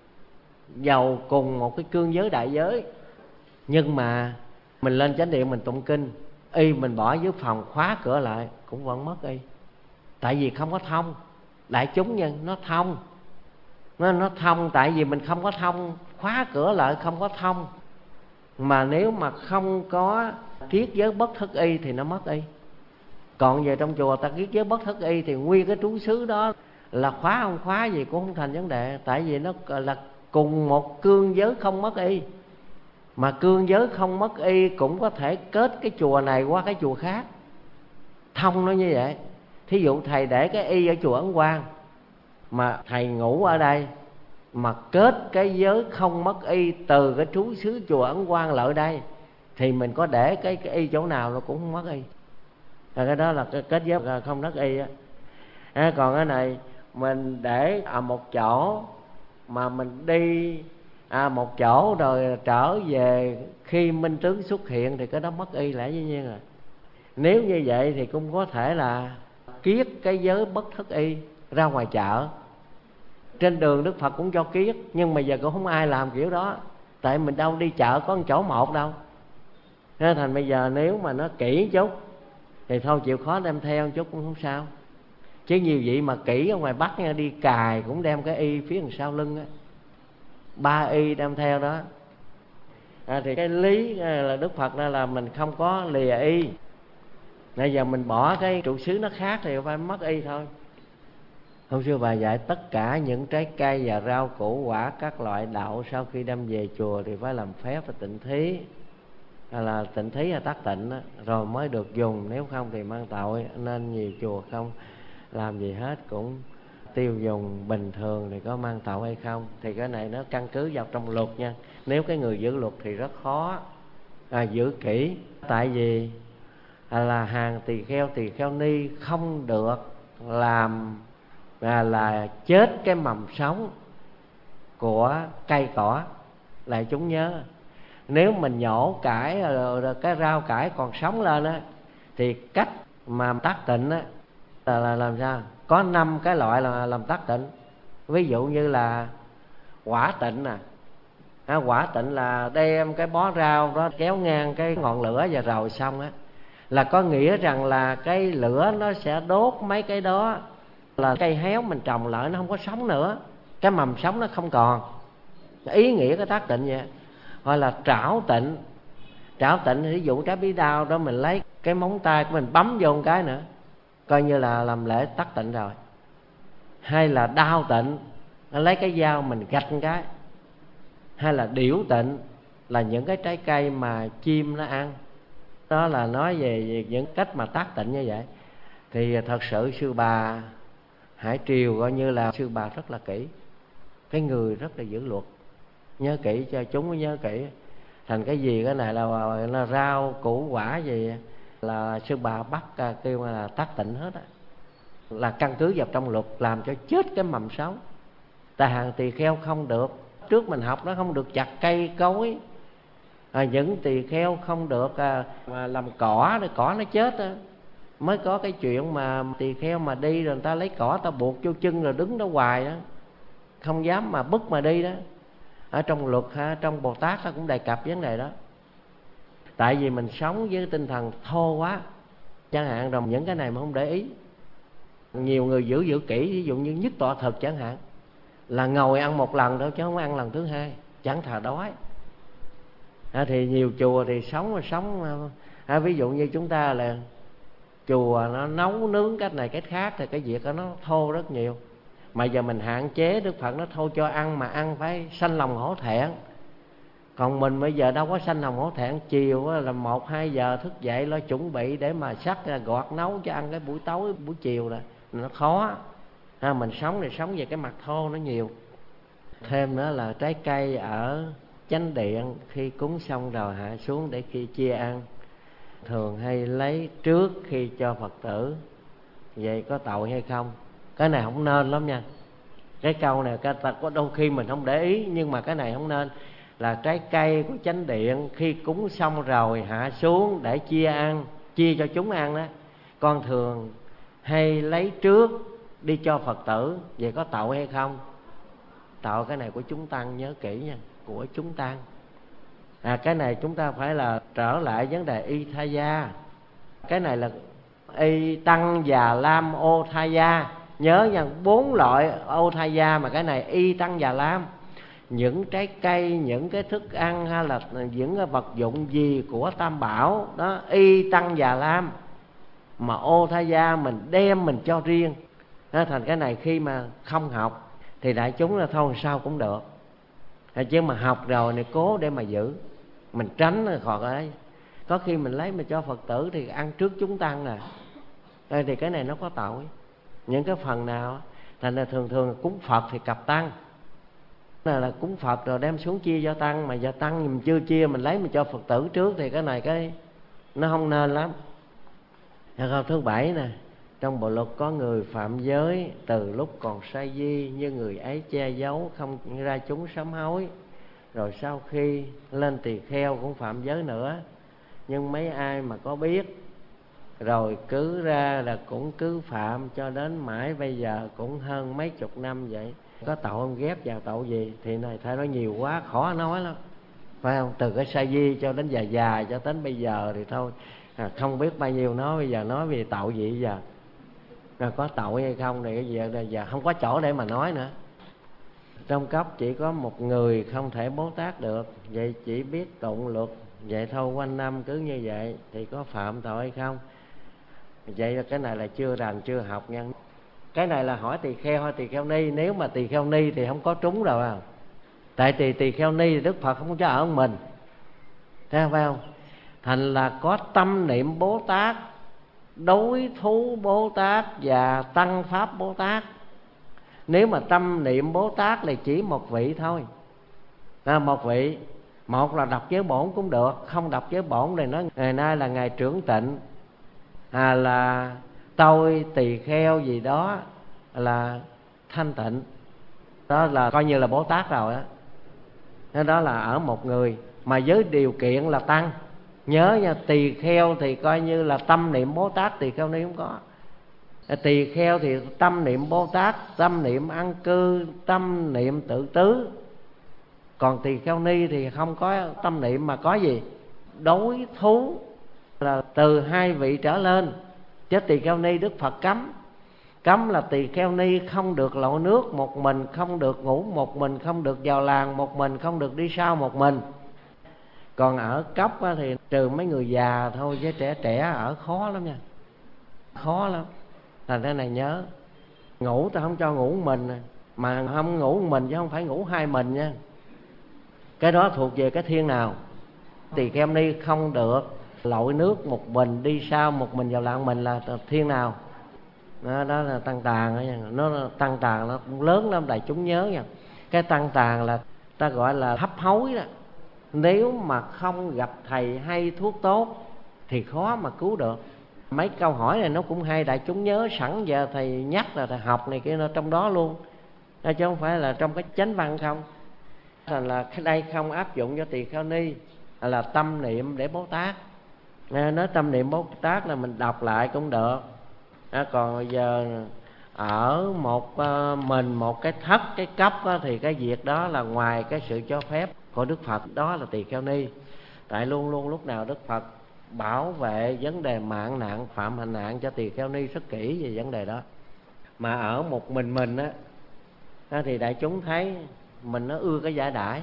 dầu cùng một cái cương giới đại giới, nhưng mà mình lên chánh điện mình tụng kinh, y mình bỏ dưới phòng khóa cửa lại cũng vẫn mất y. Tại vì không có thông. Đại chúng nhân nó thông, nó thông tại vì mình không có thông, khóa cửa lại không có thông. Mà nếu mà không có kiết giới bất thức y thì nó mất y. Còn về trong chùa ta kiết giới bất thức y thì nguyên cái trú xứ đó là khóa không khóa gì cũng không thành vấn đề. Tại vì nó là cùng một cương giới không mất y. Mà cương giới không mất y cũng có thể kết cái chùa này qua cái chùa khác, thông nó như vậy. Thí dụ thầy để cái y ở chùa Ấn Quang mà thầy ngủ ở đây, mà kết cái giới không mất y từ cái trú xứ chùa Ấn Quang lại ở đây, thì mình có để cái y chỗ nào nó cũng không mất y. Cái đó là cái kết giới không mất y á. Còn cái này mình để ở một chỗ mà mình đi một chỗ rồi trở về khi minh tướng xuất hiện thì cái đó mất y lẽ dĩ nhiên rồi. Nếu như vậy thì cũng có thể là kiết cái giới bất thức y ra ngoài chợ. Trên đường Đức Phật cũng cho kiết, nhưng mà giờ cũng không ai làm kiểu đó. Tại mình đâu đi chợ có một chỗ một đâu. Nên thành bây giờ nếu mà nó kỹ chút thì thôi chịu khó đem theo chút cũng không sao. Chứ nhiều vị mà kỹ ở ngoài Bắc nha, đi cài cũng đem cái y phía đằng sau lưng á, 3 y đem theo đó. Thì cái lý là Đức Phật là mình không có lìa y. Bây giờ mình bỏ cái trụ xứ nó khác thì phải mất y thôi. Hôm xưa bà dạy tất cả những trái cây và rau củ quả các loại đậu sau khi đem về chùa thì phải làm phép và tịnh thí, là tịnh thí là tác tịnh đó, rồi mới được dùng, nếu không thì mang tội. Nên nhiều chùa không làm gì hết, cũng tiêu dùng bình thường thì có mang tội hay không thì cái này nó căn cứ vào trong luật nha. Nếu cái người giữ luật thì rất khó giữ kỹ, tại vì là hàng tỳ kheo ni không được làm là chết cái mầm sống của cây cỏ. Lại chúng nhớ, nếu mình nhổ cải rồi cái rau cải còn sống lên á, thì cách mà tác tịnh á là làm sao? Có 5 cái loại là làm tác tịnh. Ví dụ như là quả tịnh nè. Quả tịnh là đem cái bó rau đó kéo ngang cái ngọn lửa và rồi xong á, là có nghĩa rằng là cái lửa nó sẽ đốt mấy cái đó, là cây héo mình trồng lại nó không có sống nữa, cái mầm sống nó không còn. Ý nghĩa cái tác tịnh vậy. Hoặc là trảo tịnh. Trảo tịnh ví dụ trái bí đao đó, mình lấy cái móng tay của mình bấm vô một cái nữa, coi như là làm lễ tác tịnh rồi. Hay là đao tịnh, lấy cái dao mình gạch một cái. Hay là điểu tịnh, là những cái trái cây mà chim nó ăn. Đó là nói về những cách mà tác tịnh như vậy. Thì thật sự sư bà Hải Triều coi như là sư bà rất là kỹ, cái người rất là giữ luật, nhớ kỹ cho chúng mới nhớ kỹ. Thành cái gì cái này là rau củ quả gì là sư bà bắt kêu là tác tịnh hết á, là căn cứ vào trong luật làm cho chết cái mầm sống. Tại hàng tỳ kheo không được, trước mình học nó không được chặt cây cối, những tỳ kheo không được mà làm cỏ để cỏ nó chết á. Mới có cái chuyện mà tỳ kheo mà đi rồi người ta lấy cỏ ta buộc vô chân rồi đứng đó hoài đó, không dám mà bứt mà đi đó. Ở trong luật trong Bồ Tát nó cũng đề cập vấn đề đó. Tại vì mình sống với tinh thần thô quá, chẳng hạn, rồi những cái này mà không để ý. Nhiều người giữ kỹ, ví dụ như nhất tọa thực chẳng hạn, là ngồi ăn một lần đâu chứ không ăn lần thứ hai, chẳng thà đói. Thì nhiều chùa thì sống ví dụ như chúng ta là chùa nó nấu nướng cách này cách khác thì cái việc đó nó thô rất nhiều. Mà giờ mình hạn chế, Đức Phật nó thôi cho ăn mà ăn phải sanh lòng hổ thẹn. Còn mình bây giờ đâu có sanh lòng hổ thẹn. Chiều là 1-2 giờ thức dậy lo chuẩn bị để mà sắc ra gọt nấu cho ăn cái buổi tối buổi chiều là nó khó. Mình sống thì sống về cái mặt thô nó nhiều. Thêm nữa là trái cây ở chánh điện khi cúng xong rồi hạ xuống để khi chia ăn, thường hay lấy trước khi cho Phật tử. Vậy có tội hay không? Cái này không nên lắm nha. Cái câu này có đôi khi mình không để ý, nhưng mà cái này không nên. Là trái cây của chánh điện khi cúng xong rồi hạ xuống để chia ăn, chia cho chúng ăn đó, con thường hay lấy trước đi cho Phật tử. Vậy có tội hay không? Tội. Cái này của chúng tăng, nhớ kỹ nha, của chúng tăng. Cái này chúng ta phải là trở lại vấn đề y tha gia. Cái này là y tăng già lam ô tha gia. Nhớ nha, 4 loại ô tha gia, mà cái này y tăng già lam. Những trái cây, những cái thức ăn hay là những cái vật dụng gì của Tam Bảo đó, y tăng già lam. Mà ô tha gia mình đem mình cho riêng. Thành cái này khi mà không học thì đại chúng là thôi sao cũng được. Chứ mà học rồi thì cố để mà giữ, mình tránh khỏi ấy. Có khi mình lấy mình cho Phật tử thì ăn trước chúng tăng nè, thì cái này nó có tội. Những cái phần nào thành là thường cúng Phật thì cặp tăng, là cúng Phật rồi đem xuống chia cho tăng. Mà giờ tăng mình chưa chia, mình lấy mình cho Phật tử trước thì cái này cái nó không nên lắm. Câu thứ 7 nè, trong bộ luật có người phạm giới từ lúc còn sa di, như người ấy che giấu không ra chúng sám hối, rồi sau khi lên tỳ kheo cũng phạm giới nữa. Nhưng mấy ai mà có biết rồi cứ ra là cũng cứ phạm cho đến mãi bây giờ cũng hơn mấy chục năm vậy. Có tội không? Ghép vào tội gì? Thì này thay nói nhiều quá khó nói lắm, phải không? Từ cái sa di cho đến già cho đến bây giờ thì thôi không biết bao nhiêu nói. Bây giờ nói về tội gì giờ? Rồi có tội hay không thì cái gì giờ không có chỗ để mà nói nữa. Trong cốc chỉ có một người không thể Bố Tát được, vậy chỉ biết tụng luật vậy thôi, quanh năm cứ như vậy thì có phạm tội hay không? Vậy là cái này là chưa rành, chưa học nha. Cái này là hỏi tỳ kheo hay tỳ kheo ni. Nếu mà tỳ kheo ni thì không có trúng đâu à. Tại tỳ kheo ni thì Đức Phật không cho ở mình, thấy không, phải không? Thành là có tâm niệm Bồ Tát, đối thú Bồ Tát và tăng pháp Bồ Tát. Nếu mà tâm niệm Bồ Tát là chỉ một vị thôi, một vị. Một là đọc giới bổn cũng được, không đọc giới bổn thì nói ngày nay là ngày trưởng tịnh, là tôi tỳ kheo gì đó là thanh tịnh, đó là coi như là Bồ Tát rồi đó. Đó là ở một người, mà với điều kiện là tăng. Nhớ nha, tỳ kheo thì coi như là tâm niệm Bồ Tát, tỳ kheo ni không có. Tỳ kheo thì tâm niệm Bồ Tát, tâm niệm an cư, tâm niệm tự tứ. Còn tỳ kheo ni thì không có tâm niệm, mà có gì? Đối thú, là từ 2 vị trở lên. Chứ tỳ kheo ni Đức Phật cấm. Cấm là tỳ kheo ni không được lội nước một mình, không được ngủ một mình, không được vào làng một mình, không được đi sau một mình. Còn ở cốc thì trừ mấy người già thôi, chứ trẻ trẻ ở khó lắm nha, khó lắm. Thành thế này nhớ, ngủ ta không cho ngủ mình, mà không ngủ mình chứ không phải ngủ 2 mình nha. Cái đó thuộc về cái thiên nào. Tỳ kheo ni không được lội nước một mình, đi sau một mình vào làng mình là thiên nào. Đó là tăng tàn nha. Nó tăng tàn nó cũng lớn lắm, đại chúng nhớ nha. Cái tăng tàn là ta gọi là hấp hối đó. Nếu mà không gặp thầy hay thuốc tốt thì khó mà cứu được. Mấy câu hỏi này nó cũng hay, đại chúng nhớ sẵn, giờ thầy nhắc là thầy học này kia nó trong đó luôn, chứ không phải là trong cái chánh văn không. Thành là cái đây không áp dụng cho tỳ kheo ni, là tâm niệm để Bồ Tát. Nói tâm niệm Bồ Tát là mình đọc lại cũng được. Còn giờ ở mình một cái thất, cái cấp thì cái việc đó là ngoài cái sự cho phép của Đức Phật, đó là tỳ kheo ni. Tại luôn luôn lúc nào Đức Phật bảo vệ vấn đề mạng nạn, phạm hành nạn cho tỳ kheo ni rất kỹ về vấn đề đó. Mà ở một mình á thì đại chúng thấy mình nó ưa cái giả đãi,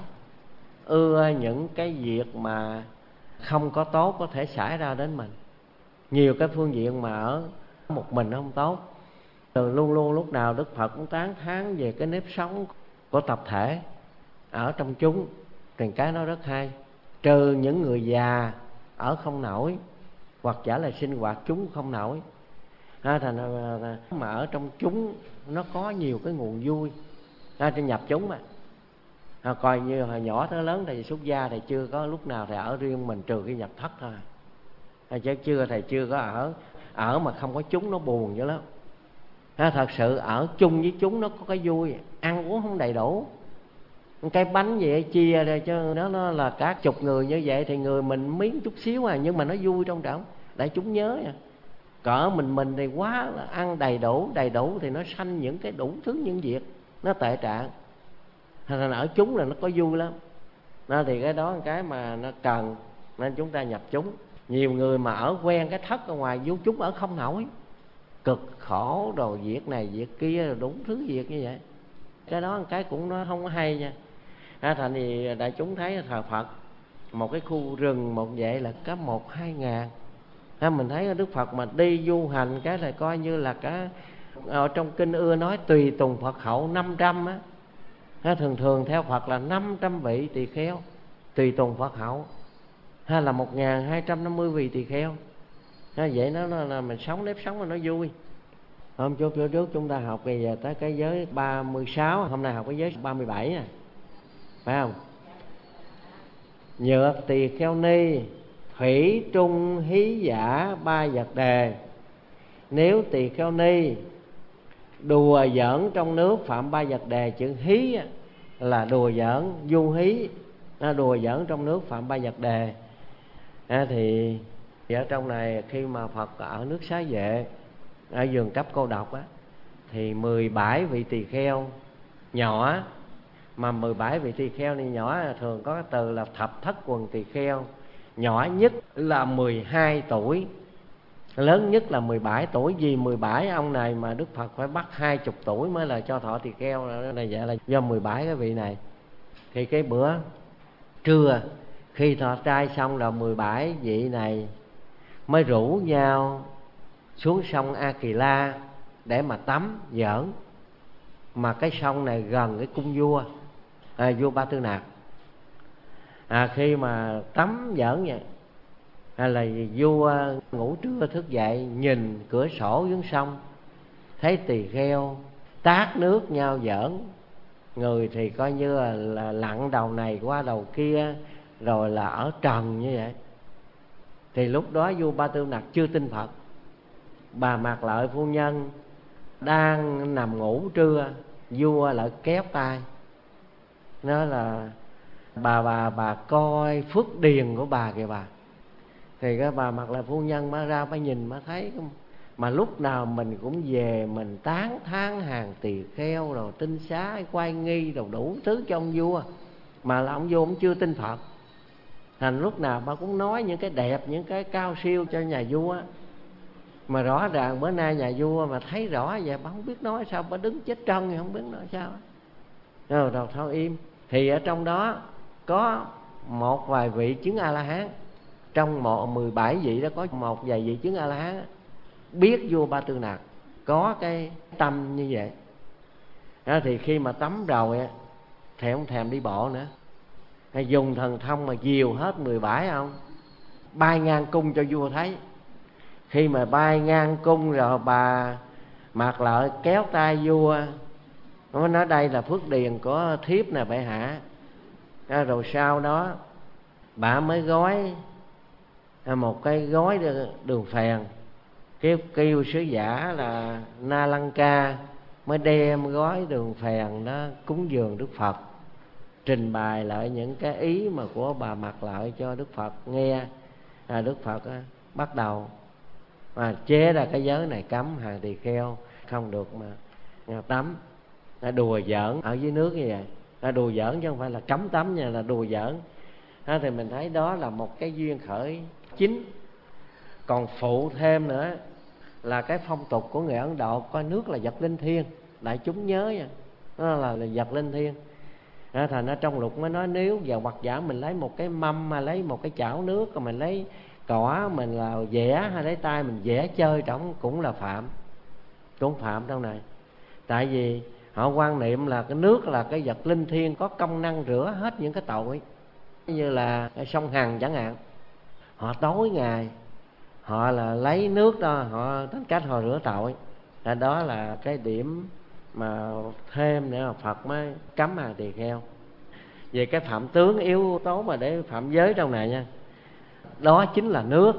ưa những cái việc mà không có tốt có thể xảy ra đến mình. Nhiều cái phương diện mà ở một mình nó không tốt. Luôn luôn lúc nào Đức Phật cũng tán thán về cái nếp sống của tập thể ở trong chúng, thì cái nó rất hay. Trừ những người già ở không nổi, hoặc giả là sinh hoạt chúng không nổi. Thành mà ở trong chúng nó có nhiều cái nguồn vui. Trên nhập chúng coi như hồi nhỏ tới lớn thầy xuất gia thầy chưa có lúc nào thầy ở riêng mình, trừ khi nhập thất thôi. Chứ thầy chưa có ở mà không có chúng nó buồn dữ lắm. Thật sự ở chung với chúng nó có cái vui, ăn uống không đầy đủ. Cái bánh vậy chia ra cho nó là cả chục người như vậy thì người mình miếng chút xíu nhưng mà nó vui trong trỏng. Để chúng nhớ nha. Cỡ mình thì quá là ăn đầy đủ thì nó sanh những cái đủ thứ những việc nó tệ trạng. Thành ra ở chúng là nó có vui lắm. Thì cái đó là cái mà nó cần, nên chúng ta nhập chúng. Nhiều người mà ở quen cái thất ở ngoài, vô chúng ở không nổi, cực khổ rồi việc này việc kia rồi đủ thứ việc như vậy. Cái đó là cái cũng nó không có hay nha. Thành thì đại chúng thấy thờ Phật một cái khu rừng một vậy là có 1-2 ngàn. Mình thấy Đức Phật mà đi du hành cái là coi như là cả ở trong kinh ưa nói tùy tùng Phật hậu 500 á. Thường theo Phật là 500 vị tỳ kheo tùy tùng Phật hậu, hay là 1250 vị tỳ kheo. Vậy nó là mình sống nếp sống mà nó vui. Hôm trước chúng ta học bây giờ tới cái giới 36, hôm nay học cái giới 37 nè, phải không? Nhược tỳ kheo ni thủy trung hí giả 3 vật đề. Nếu tỳ kheo ni đùa giỡn trong nước phạm 3 vật đề, chữ hí là đùa giỡn, du hí, đùa giỡn trong nước phạm 3 vật đề. Thì ở trong này khi mà Phật ở nước Xá Vệ, ở vườn cấp Cô Độc thì 17 vị tỳ kheo nhỏ, mà 17 vị tỳ kheo này nhỏ thường có cái từ là thập thất quần tỳ kheo. Nhỏ nhất là 12 tuổi, lớn nhất là 17 tuổi. Vì 17 ông này mà Đức Phật phải bắt 20 tuổi mới là cho thọ tỳ kheo, là vậy là do 17 cái vị này. Thì cái bữa trưa khi thọ trai xong là 17 vị này mới rủ nhau xuống sông A Kỳ La để mà tắm giỡn. Mà cái sông này gần cái cung vua, vua Ba Tư Nặc. Khi mà tắm giỡn vậy, là vua ngủ trưa thức dậy nhìn cửa sổ xuống sông, thấy tỳ kheo tát nước nhau giỡn, người thì coi như là lặn đầu này qua đầu kia, rồi là ở trần như vậy. Thì lúc đó vua Ba Tư Nặc chưa tin Phật. Bà Mạc Lợi phu nhân đang nằm ngủ trưa, vua lại kéo tay, nói là bà coi phước điền của bà kìa bà. Thì cái bà Mạc Lợi phu nhân mới ra mới nhìn mới thấy, mà lúc nào mình cũng về mình tán thán hàng tỳ kheo rồi tinh xá quay nghi rồi đủ thứ cho ông vua, mà là ông vua cũng chưa tin Phật. Thành lúc nào bà cũng nói những cái đẹp, những cái cao siêu cho nhà vua. Mà rõ ràng bữa nay nhà vua mà thấy rõ vậy, bà không biết nói sao, bà đứng chết trân thì không biết nói sao. Rồi thôi im. Thì ở trong đó có một vài vị chứng A-la-hán. Trong 17 vị đó có một vài vị chứng A-la-hán biết vua Ba Tư Nặc có cái tâm như vậy. Thì khi mà tắm rồi thì không thèm đi bộ nữa, hay dùng thần thông mà dìu hết 17 không, bay ngang cung cho vua thấy. Khi mà bay ngang cung rồi, bà Mạc Lợi kéo tay vua, nó nói đây là phước điền của thiếp nè bệ hạ. Rồi sau đó bà mới gói một cái gói đường phèn, kêu sứ giả là Na Lăng Ca mới đem gói đường phèn đó cúng dường Đức Phật, trình bày lại những cái ý mà của bà Mạc Lợi cho Đức Phật nghe. Đức Phật bắt đầu chế ra cái giới này cấm hàng tỳ kheo không được mà tắm, đùa giỡn ở dưới nước như vậy. Đùa giỡn chứ không phải là cấm tắm nha, là đùa giỡn. Thì mình thấy đó là một cái duyên khởi chính. Còn phụ thêm nữa là cái phong tục của người Ấn Độ coi nước là vật linh thiêng, đại chúng nhớ nha, nó là vật linh thiêng. Thành ra trong luật mới nói nếu giờ hoặc giả mình lấy một cái mâm, mà lấy một cái chảo nước, rồi mình lấy cỏ mình là vẽ, hay lấy tay mình vẽ chơi trong cũng là phạm, cũng phạm trong này. Tại vì họ quan niệm là cái nước là cái vật linh thiêng, có công năng rửa hết những cái tội, như là sông Hằng chẳng hạn. Họ tối ngày họ là lấy nước đó, họ tính cách họ rửa tội. Đó là cái điểm mà thêm nữa mà Phật mới cấm hàng tỳ kheo. Về cái phạm tướng yếu tố mà để phạm giới trong này nha, đó chính là nước.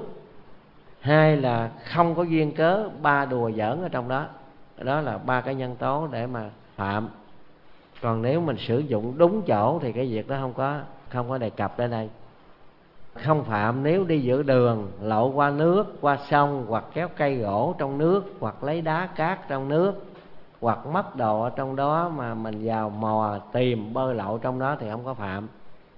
Hai là không có duyên cớ, ba đùa giỡn ở trong đó. Đó là ba cái nhân tố để mà phạm. Còn nếu mình sử dụng đúng chỗ thì cái việc đó không có đề cập đến đây. Không phạm nếu đi giữa đường lội qua nước, qua sông, hoặc kéo cây gỗ trong nước, hoặc lấy đá cát trong nước, hoặc mất đồ ở trong đó mà mình vào mò tìm bơi lội trong đó thì không có phạm.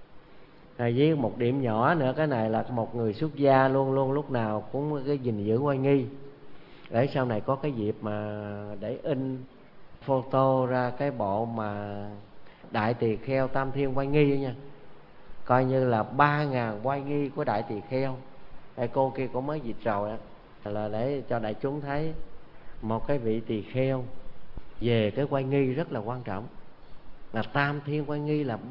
Với một điểm nhỏ nữa, cái này là một người xuất gia luôn luôn lúc nào cũng cái gìn giữ oai nghi, để sau này có cái dịp mà để in photo ra cái bộ mà Đại Tỳ Kheo Tam Thiên Oai Nghi nha, coi như là 3.000 oai nghi của Đại Tỳ Kheo. Cô kia cũng mới dịch rồi đó, là để cho đại chúng thấy một cái vị tỳ kheo về cái oai nghi rất là quan trọng. Là Tam Thiên Oai Nghi là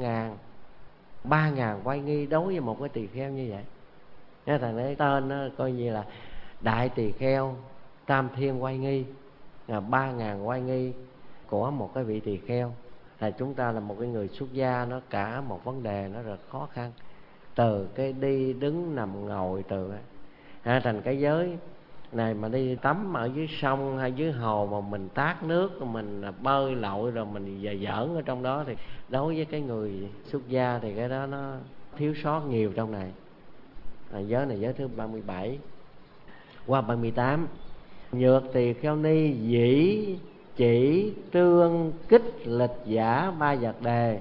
3.000 oai nghi đối với một cái tỳ kheo như vậy. Nên thằng ấy tên nó coi như là Đại Tỳ Kheo Tam Thiên Oai Nghi, là 3.000 oai nghi của một cái vị tỳ kheo. Là chúng ta là một cái người xuất gia, nó cả một vấn đề nó rất khó khăn, từ cái đi đứng nằm ngồi, từ thành cái giới này mà đi tắm ở dưới sông hay dưới hồ mà mình tát nước, mình bơi lội rồi mình giỡn ở trong đó, thì đối với cái người xuất gia thì cái đó nó thiếu sót nhiều trong này. Giới này giới thứ 37. Qua 38. Nhược tỳ kheo ni dĩ chỉ trương kích lịch giả ba vật đề.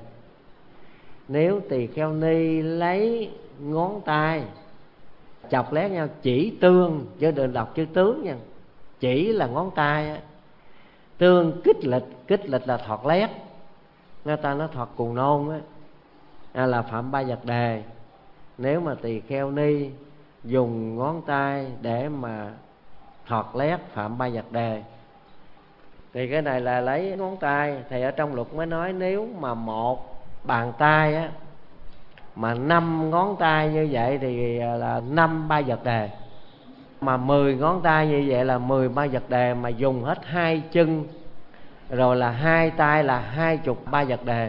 Nếu tỳ kheo ni lấy ngón tay chọc lét nhau, chỉ tương, chứ đừng đọc chữ tướng nha, chỉ là ngón tay, tương kích lịch là thọt lét, người ta nói thọt cù nôn á, là phạm ba vật đề. Nếu mà tỳ kheo ni dùng ngón tay để mà thọt lét, phạm ba vật đề. Thì cái này là lấy ngón tay. Thì ở trong luật mới nói nếu mà một bàn tay á mà 5 ngón tay như vậy thì là 5 ba vật đề. Mà 10 ngón tay như vậy là 10 ba vật đề, mà dùng hết 2 chân rồi là 2 tay là 20 ba vật đề.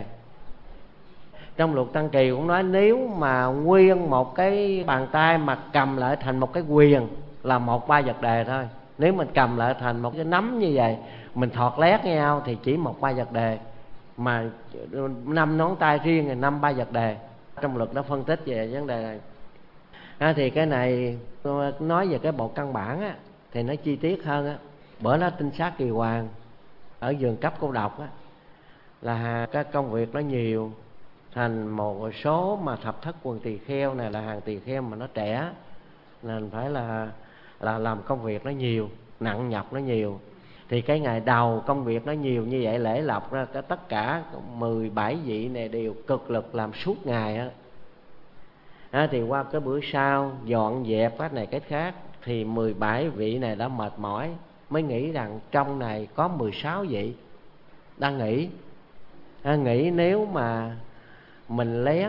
Trong luật Tăng Kỳ cũng nói nếu mà nguyên một cái bàn tay mà cầm lại thành một cái quyền là 1 ba vật đề thôi. Nếu mình cầm lại thành một cái nắm như vậy, mình thọt lét với nhau thì chỉ 1 ba vật đề. Mà 5 ngón tay riêng là 5 ba vật đề. Trong luật nó phân tích về vấn đề này. Thì cái này nói về cái bộ căn bản á, thì nó chi tiết hơn á. Bữa đó Tinh Sát Kỳ Hoàng ở vườn cấp cô độc á, là cái công việc nó nhiều, thành một số mà thập thất quần tỳ kheo này là hàng tỳ kheo mà nó trẻ, nên phải là làm công việc nó nhiều, nặng nhọc nó nhiều. Thì cái ngày đầu công việc nó nhiều như vậy, lễ lộc ra tất cả 17 vị này đều cực lực làm suốt ngày á. Thì qua cái bữa sau dọn dẹp cái này cái khác, thì 17 vị này đã mệt mỏi, mới nghĩ rằng trong này có 16 vị đang nghĩ nếu mà mình lén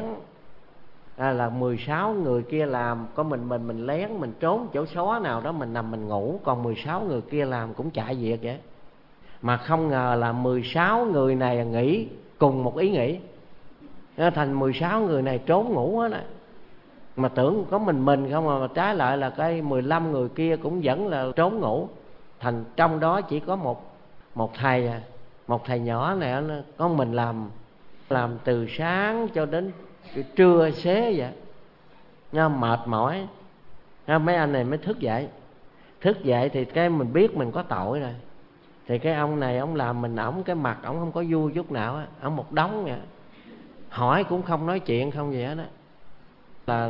là 16 người kia làm, có mình lén, mình trốn chỗ xó nào đó mình nằm mình ngủ, còn 16 người kia làm cũng chạy việc vậy. Mà không ngờ là 16 người này nghĩ cùng một ý nghĩ, thành 16 người này trốn ngủ hết á. Mà tưởng có mình không, mà trái lại là cái 15 người kia cũng vẫn là trốn ngủ. Thành trong đó chỉ có một thầy một thầy nhỏ này, có mình làm từ sáng cho đến trưa xế vậy nha, mệt mỏi. Mấy anh này mới thức dậy thì cái mình biết mình có tội rồi. Thì cái ông này ông làm mình, ổng cái mặt ổng không có vui chút nào á, ổng một đống vậy, hỏi cũng không nói chuyện không gì hết á. Là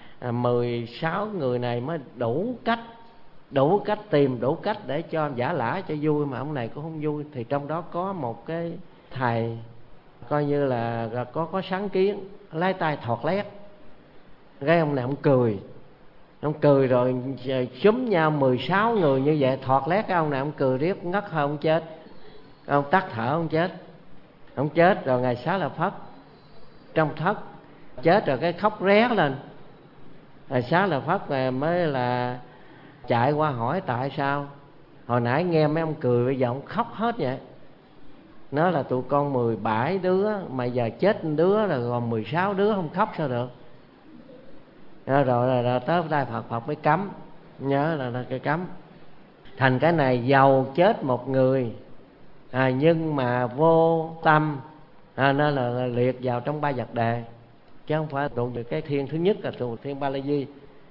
16 người này mới đủ cách tìm đủ cách để cho giả lả cho vui, mà ông này cũng không vui. Thì trong đó có một cái thầy coi như là có sáng kiến, lấy tay thọt lét. Cái ông này ông cười rồi xúm nhau 16 người như vậy thọt lét. Cái ông này ông cười riết ngất hơn ông chết, ông tắt thở ông chết rồi. Ngày Xá Lợi Phất trong thất chết rồi, cái khóc ré lên. Rồi Xá Lợi Phất mới là chạy qua hỏi tại sao hồi nãy nghe mấy ông cười, bây giờ ông khóc hết vậy. Nó là tụi con 17 đứa mà giờ chết một đứa rồi, còn 16 đứa không khóc sao được. Rồi tới tay Phật mới cấm, nhớ là cái cấm. Thành cái này giàu chết một người nhưng mà vô tâm, nên là liệt vào trong ba vật đề, chứ không phải tụng cái thiên thứ nhất là tụng thiên Ba La Di.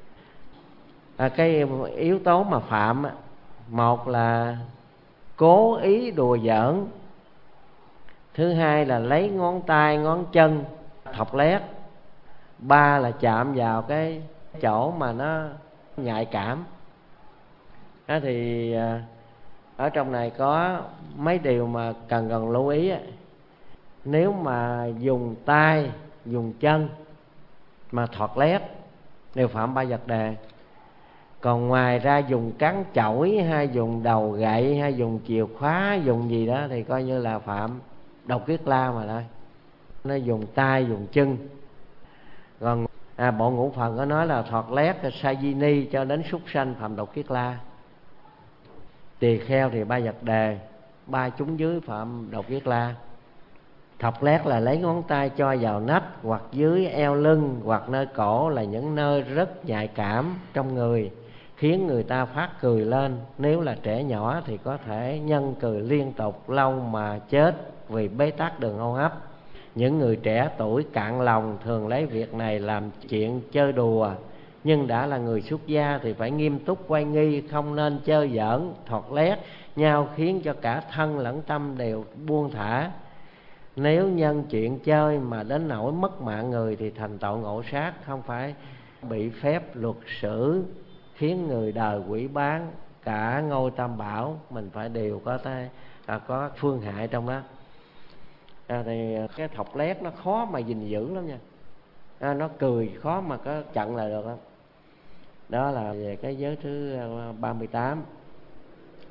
Cái yếu tố mà phạm, một là cố ý đùa giỡn, thứ hai là lấy ngón tay ngón chân thọc lét, ba là chạm vào cái chỗ mà nó nhạy cảm. Thì ở trong này có mấy điều mà cần lưu ý. Nếu mà dùng tay dùng chân mà thọt lét đều phạm ba vật đề. Còn ngoài ra dùng cán chổi hay dùng đầu gậy hay dùng chìa khóa, dùng gì đó thì coi như là phạm độc kiết la mà thôi. Nó dùng tay dùng chân. Còn bộ ngũ phần có nói là thọt lét sa di ni cho đến súc sanh phạm độc kiết la. Tỳ kheo thì ba vật đề, ba chúng dưới phạm độc kiết la. Thọc lét là lấy ngón tay cho vào nách hoặc dưới eo lưng hoặc nơi cổ, là những nơi rất nhạy cảm trong người, khiến người ta phát cười lên. Nếu là trẻ nhỏ thì có thể nhân cười liên tục lâu mà chết vì bế tắc đường hô hấp. Những người trẻ tuổi cạn lòng thường lấy việc này làm chuyện chơi đùa, nhưng đã là người xuất gia thì phải nghiêm túc quay nghi, không nên chơi giỡn thọt lét nhau, khiến cho cả thân lẫn tâm đều buông thả. Nếu nhân chuyện chơi mà đến nỗi mất mạng người thì thành tội ngộ sát, không phải bị phép luật xử, khiến người đời quỷ bán. Cả ngôi tam bảo mình phải đều có phương hại trong đó. Thì cái thọc lét nó khó mà gìn giữ lắm nha. Nó cười khó mà có chặn lại được lắm. Đó là về cái giới thứ 38.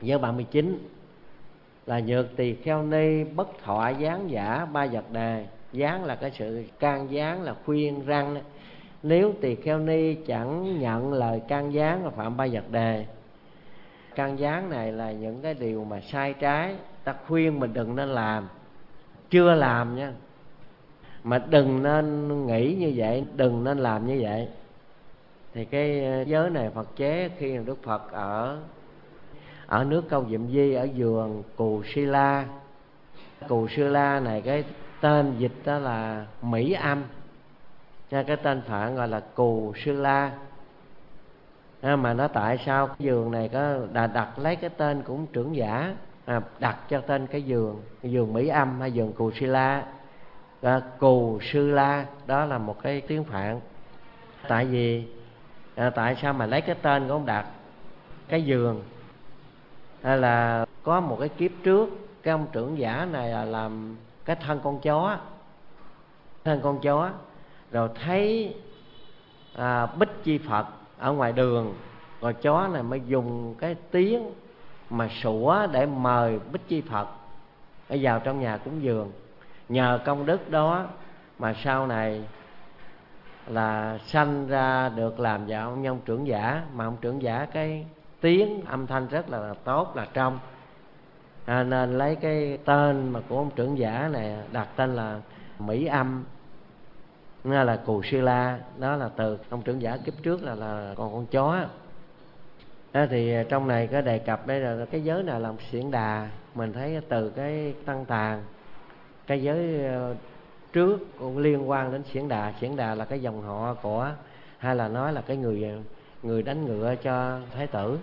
Giới 39 là nhược tỳ kheo ni bất thọ gián giả ba vật đề. Gián là cái sự can gián, là khuyên răn. Nếu tỳ kheo ni chẳng nhận lời can gián là phạm ba vật đề. Can gián này là những cái điều mà sai trái, ta khuyên mình đừng nên làm, chưa làm nha, mà đừng nên nghĩ như vậy, đừng nên làm như vậy. Thì cái giới này Phật chế khi Đức Phật ở nước Câu Diệm Di, ở vườn Cù Si La. Cù Si La này cái tên dịch đó là Mỹ Âm, nha, cái tên Phạn gọi là Cù Si La. Mà nó tại sao cái vườn này có đặt lấy cái tên cũng trưởng giả, đặt cho tên cái vườn Mỹ Âm hay vườn Cù Si La. Cù Sư La đó là một cái tiếng Phạn. Tại vì tại sao mà lấy cái tên của ông đặt cái vườn, là có một cái kiếp trước cái ông trưởng giả này là làm cái thân con chó, rồi thấy Bích Chi Phật ở ngoài đường, rồi chó này mới dùng cái tiếng mà sủa để mời Bích Chi Phật vào trong nhà cúng dường. Nhờ công đức đó mà sau này là sanh ra được làm vào ông trưởng giả. Mà ông trưởng giả cái tiếng âm thanh rất là tốt, là trong, nên lấy cái tên mà của ông trưởng giả này đặt tên là Mỹ Âm, nó là Cù Si La. Đó là từ ông trưởng giả kiếp trước là con chó. Thì trong này có đề cập đây là cái giới nào làm xiển đà. Mình thấy từ cái Tăng Tàn, cái giới trước cũng liên quan đến xiển đà. Xiển đà là cái dòng họ của, hay là nói là cái người đánh ngựa cho thái tử,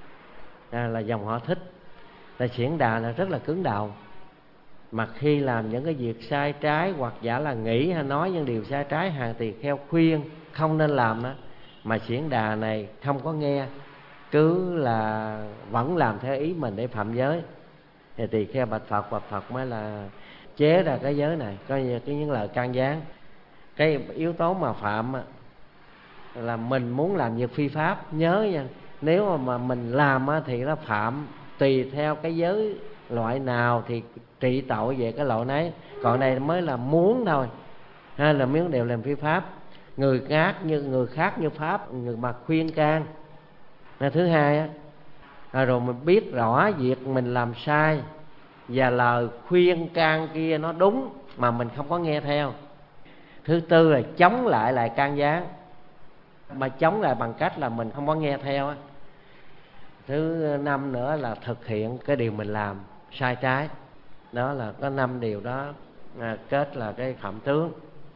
là dòng họ Thích. Là xiển đà là rất là cứng đầu, mà khi làm những cái việc sai trái hoặc giả là nghĩ hay nói những điều sai trái, hàng tỳ kheo khuyên không nên làm đó, mà xiển đà này không có nghe, cứ là vẫn làm theo ý mình để phạm giới, thì tỳ kheo bạch Phật, và Phật mới là chế ra cái giới này, có những lời can gián. Cái yếu tố mà phạm là mình muốn làm việc phi pháp, nhớ nha, nếu mà mình làm thì nó phạm tùy theo cái giới loại nào thì trị tội về cái loại nấy. Còn này mới là muốn thôi, hay là miếng đều làm phi pháp. Người khác như pháp, người mà khuyên can. Thứ hai rồi mình biết rõ việc mình làm sai và lời khuyên can kia nó đúng mà mình không có nghe theo. Thứ tư là chống lại can gián, mà chống lại bằng cách là mình không có nghe theo. Thứ năm nữa là thực hiện cái điều mình làm sai trái. Đó là có 5 điều đó, kết là cái phạm tướng.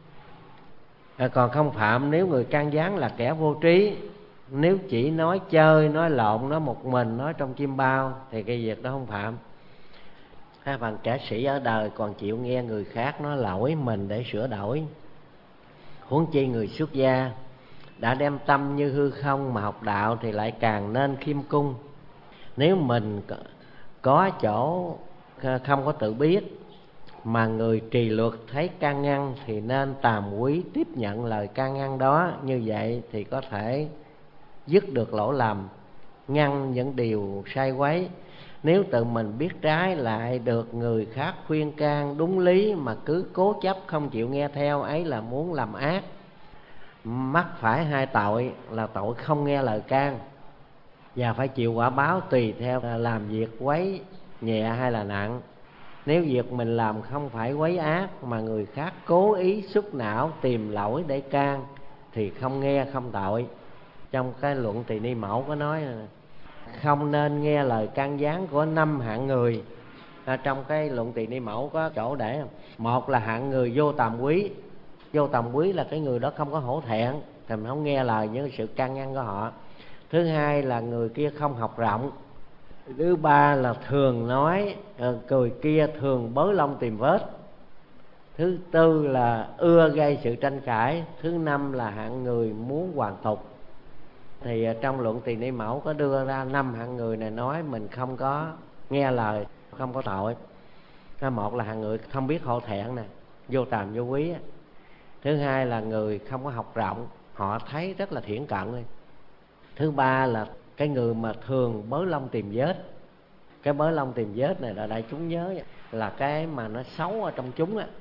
Còn không phạm nếu người can gián là kẻ vô trí, nếu chỉ nói chơi, nói lộn, nói một mình, nói trong chim bao thì cái việc đó không phạm. Bằng kẻ sĩ ở đời còn chịu nghe người khác nói lỗi mình để sửa đổi, huống chi người xuất gia đã đem tâm như hư không mà học đạo thì lại càng nên khiêm cung. Nếu mình có chỗ không có tự biết mà người trì luật thấy can ngăn thì nên tàm quý tiếp nhận lời can ngăn đó. Như vậy thì có thể dứt được lỗi lầm, ngăn những điều sai quấy. Nếu tự mình biết trái lại được người khác khuyên can đúng lý mà cứ cố chấp không chịu nghe theo, ấy là muốn làm ác, mắc phải 2 tội là tội không nghe lời can và phải chịu quả báo tùy theo làm việc quấy nhẹ hay là nặng. Nếu việc mình làm không phải quấy ác mà người khác cố ý xúc não tìm lỗi để can thì không nghe không tội. Trong cái luận Tỳ Ni Mẫu có nói là không nên nghe lời can gián của 5 hạng người. Trong cái luận Tỳ Ni Mẫu có chỗ để một là hạng người vô tàm quý. Vô tàm quý là cái người đó không có hổ thẹn thì mình không nghe lời những sự can ngăn của họ. Thứ hai là người kia không học rộng. Thứ ba là thường nói, người kia thường bới lông tìm vết. Thứ tư là ưa gây sự tranh cãi. Thứ năm là hạng người muốn hoàn tục. Thì trong luận Tỳ Ni Mẫu có đưa ra 5 hạng người này, nói mình không có nghe lời, không có tội. Một là hạng người không biết hổ thẹn nè, vô tàm vô quý. Thứ hai là người không có học rộng, họ thấy rất là thiển cận. Thứ ba là cái người mà thường bới lông tìm vết. Cái bới lông tìm vết này là đại chúng nhớ là cái mà nó xấu ở trong chúng á,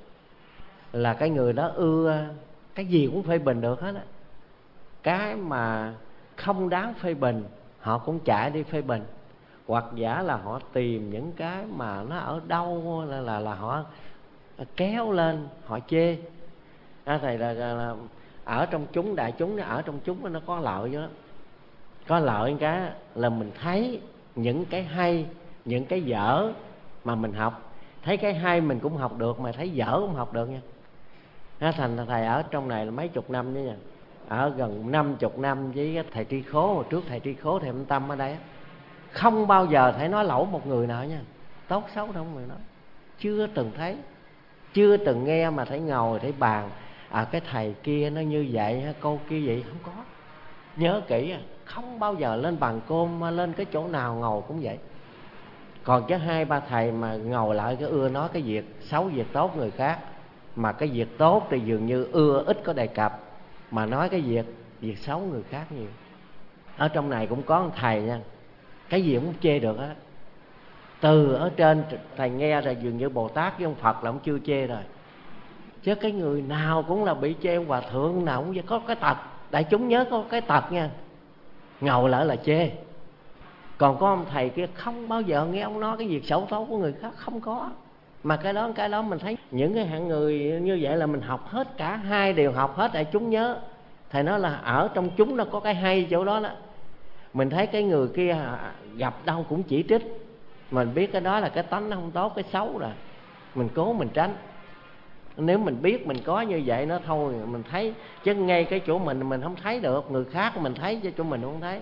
là cái người đó ưa cái gì cũng phê bình được hết á. Cái mà không đáng phê bình họ cũng chạy đi phê bình, hoặc giả là họ tìm những cái mà nó ở đâu là họ kéo lên họ chê. Thầy là ở trong chúng, đại chúng ở trong chúng nó có lợi chứ. Có lợi cái là mình thấy những cái hay, những cái dở mà mình học. Thấy cái hay mình cũng học được, mà thấy dở cũng học được nha. Thành thầy ở trong này là mấy chục năm chứ nha, ở gần 50 năm với thầy Tri Khố. Hồi trước thầy Tri Khố, thầy Minh Tâm ở đây, không bao giờ thấy nói lẩu một người nào nha, tốt xấu không người nói. Chưa từng thấy, chưa từng nghe mà thấy ngồi thấy bàn cái thầy kia nó như vậy, cô kia vậy, không có. Nhớ kỹ, không bao giờ lên bàn cơm, lên cái chỗ nào ngồi cũng vậy. Còn chứ 2-3 thầy mà ngồi lại cái ưa nói cái việc xấu việc tốt người khác, mà cái việc tốt thì dường như ưa ít có đề cập, mà nói cái việc xấu người khác nhiều. Ở trong này cũng có một thầy nha, cái gì cũng chê được á. Từ ở trên thầy nghe rồi dường như Bồ Tát với ông Phật là ông chưa chê rồi, chứ cái người nào cũng là bị chê. Hòa thượng nào cũng có cái tật, đại chúng nhớ có cái tật nha, ngầu lại là chê. Còn có ông thầy kia không bao giờ nghe ông nói cái việc xấu xấu của người khác, không có. Mà cái đó mình thấy những cái hạng người như vậy là mình học hết, cả hai đều học hết. Đại chúng nhớ thầy nói là ở trong chúng nó có cái hay chỗ đó đó. Mình thấy cái người kia gặp đâu cũng chỉ trích, mình biết cái đó là cái tánh nó không tốt, cái xấu rồi, mình cố mình tránh. Nếu mình biết mình có như vậy nó thôi mình thấy, chứ ngay cái chỗ mình không thấy được, người khác mình thấy chứ chỗ mình không thấy.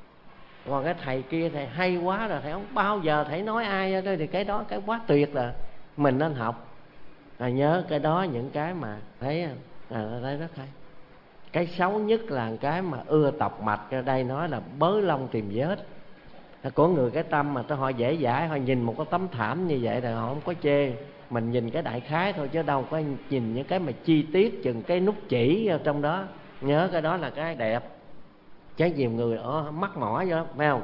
Còn cái thầy kia thầy hay quá rồi, thầy không bao giờ thầy nói ai đó, thì cái đó cái quá tuyệt là mình nên học. Nhớ cái đó, những cái mà thấy thấy rất hay. Cái xấu nhất là cái mà ưa tọc mạch, ở đây nói là bới lông tìm vết. Có người cái tâm mà họ dễ dãi, họ nhìn một cái tấm thảm như vậy rồi họ không có chê. Mình nhìn cái đại khái thôi chứ đâu có nhìn những cái mà chi tiết, chừng cái nút chỉ ở trong đó. Nhớ cái đó là cái đẹp, chứ nhiều người mắc mỏ vậy phải không?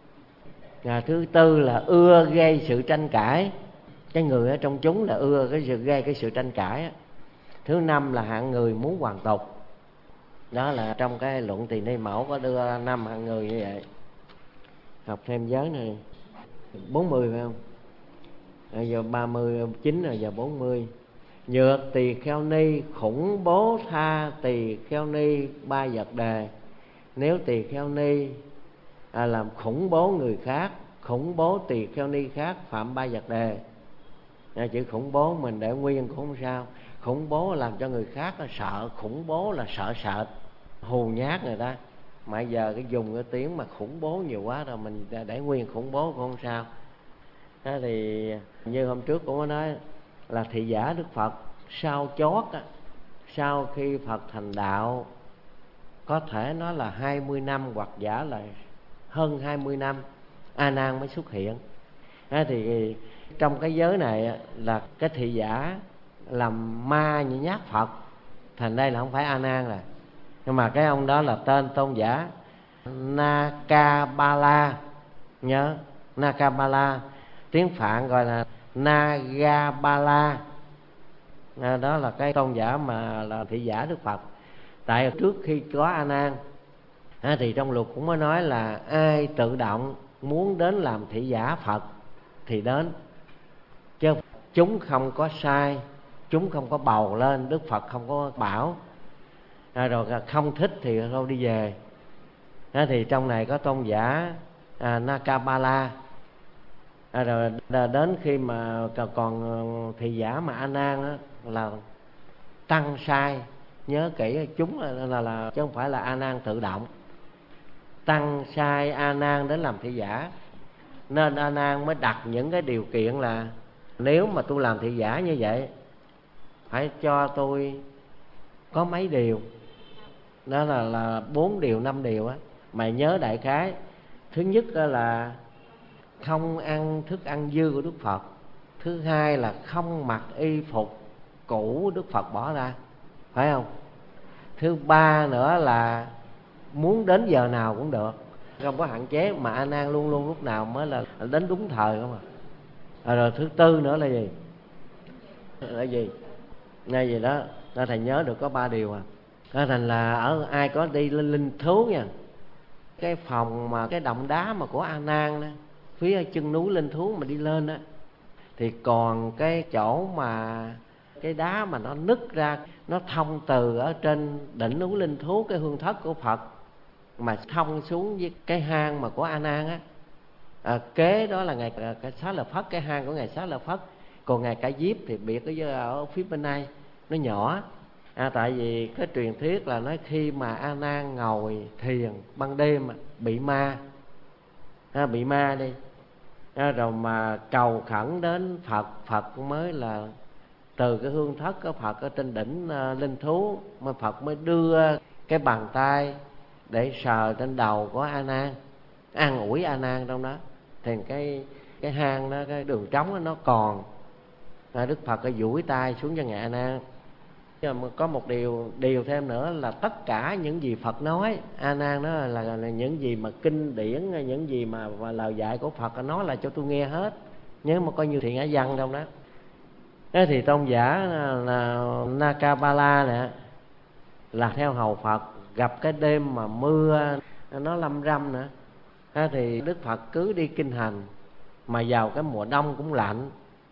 Thứ tư là ưa gây sự tranh cãi. Cái người ở trong chúng là ưa gây cái sự tranh cãi. Thứ năm là hạng người muốn hoàn tục. Đó là trong cái luận Tỳ Ni Mẫu có đưa 5 hạng người như vậy. Học thêm giới này 40 phải không? Giờ 39 rồi, giờ 40. Nhược tỳ kheo ni khủng bố tha tỳ kheo ni ba vật đề. Nếu tỳ kheo ni làm khủng bố người khác, khủng bố tỳ kheo ni khác phạm ba vật đề. Chữ khủng bố mình để nguyên cũng không sao. Khủng bố làm cho người khác là sợ, khủng bố là sợ sệt, hù nhát người ta. Mà giờ cái dùng cái tiếng mà khủng bố nhiều quá rồi, mình để nguyên khủng bố cũng không sao. Thế thì như hôm trước cũng có nói là thị giả Đức Phật sau chót sau khi Phật thành đạo, có thể nói là 20 năm hoặc giả là hơn 20 năm, A Nan mới xuất hiện. Thế thì trong cái giới này là cái thị giả làm ma như nhát Phật, thành đây là không phải A Nan rồi. Nhưng mà cái ông đó là tên tôn giả Nakabala. Nhớ Nakabala, tiếng Phạn gọi là Nagabala. Đó là cái tôn giả mà là thị giả Đức Phật. Tại trước khi có A Nan thì trong luật cũng mới nói là ai tự động muốn đến làm thị giả Phật thì đến, chứ chúng không có sai, chúng không có bầu lên, Đức Phật không có bảo. Rồi không thích thì thôi đi về. Thì trong này có tôn giả Nakabala. Rồi đến khi mà còn thị giả mà A Nan là tăng sai. Nhớ kỹ, chúng là chứ không phải là A Nan tự động. Tăng sai A Nan đến làm thị giả, nên A Nan mới đặt những cái điều kiện là nếu mà tôi làm thị giả như vậy phải cho tôi có mấy điều. Đó là 4 điều 5 điều á. Mày nhớ đại khái. Thứ nhất là không ăn thức ăn dư của Đức Phật. Thứ hai là không mặc y phục cũ Đức Phật bỏ ra, phải không? Thứ ba nữa là muốn đến giờ nào cũng được. không có hạn chế, mà A Nan luôn luôn lúc nào mới là đến đúng thời không à. Rồi thứ tư nữa là gì? Là gì? Ngay gì đó, ta thầy nhớ được có 3 điều à. Thành là ở ai có đi lên linh thú nha, cái phòng mà cái động đá mà của A Nan đó, phía chân núi linh thú mà đi lên á, thì còn cái chỗ mà cái đá mà nó nứt ra, nó thông từ ở trên đỉnh núi linh thú, cái hương thất của Phật mà thông xuống với cái hang mà của A Nan á. Kế đó là ngày cái Xá Lợi Phất, cái hang của ngài Xá Lợi Phất. Còn ngài Cả Diếp thì biệt ở phía bên này, nó nhỏ. Tại vì cái truyền thuyết là nói khi mà A Nan ngồi thiền ban đêm bị ma, bị ma đi, rồi mà cầu khẩn đến Phật, Phật mới là từ cái hương thất của Phật ở trên đỉnh linh thú, mà Phật mới đưa cái bàn tay để sờ trên đầu của A Nan, an ủi A Nan trong đó. Thì cái hang đó, cái đường trống đó, nó còn. Đức Phật có duỗi tay xuống cho ngài A Nan. Nhưng mà có một điều thêm nữa là tất cả những gì Phật nói, A Nan đó là những gì mà kinh điển, những gì mà lời dạy của Phật nói là cho tôi nghe hết, nhớ mà coi như thiện ái văn trong đó. Thế thì tôn giả là Nakabala nè, là theo hầu Phật, gặp cái đêm mà mưa nó lâm râm nữa, thì Đức Phật cứ đi kinh hành, mà vào cái mùa đông cũng lạnh.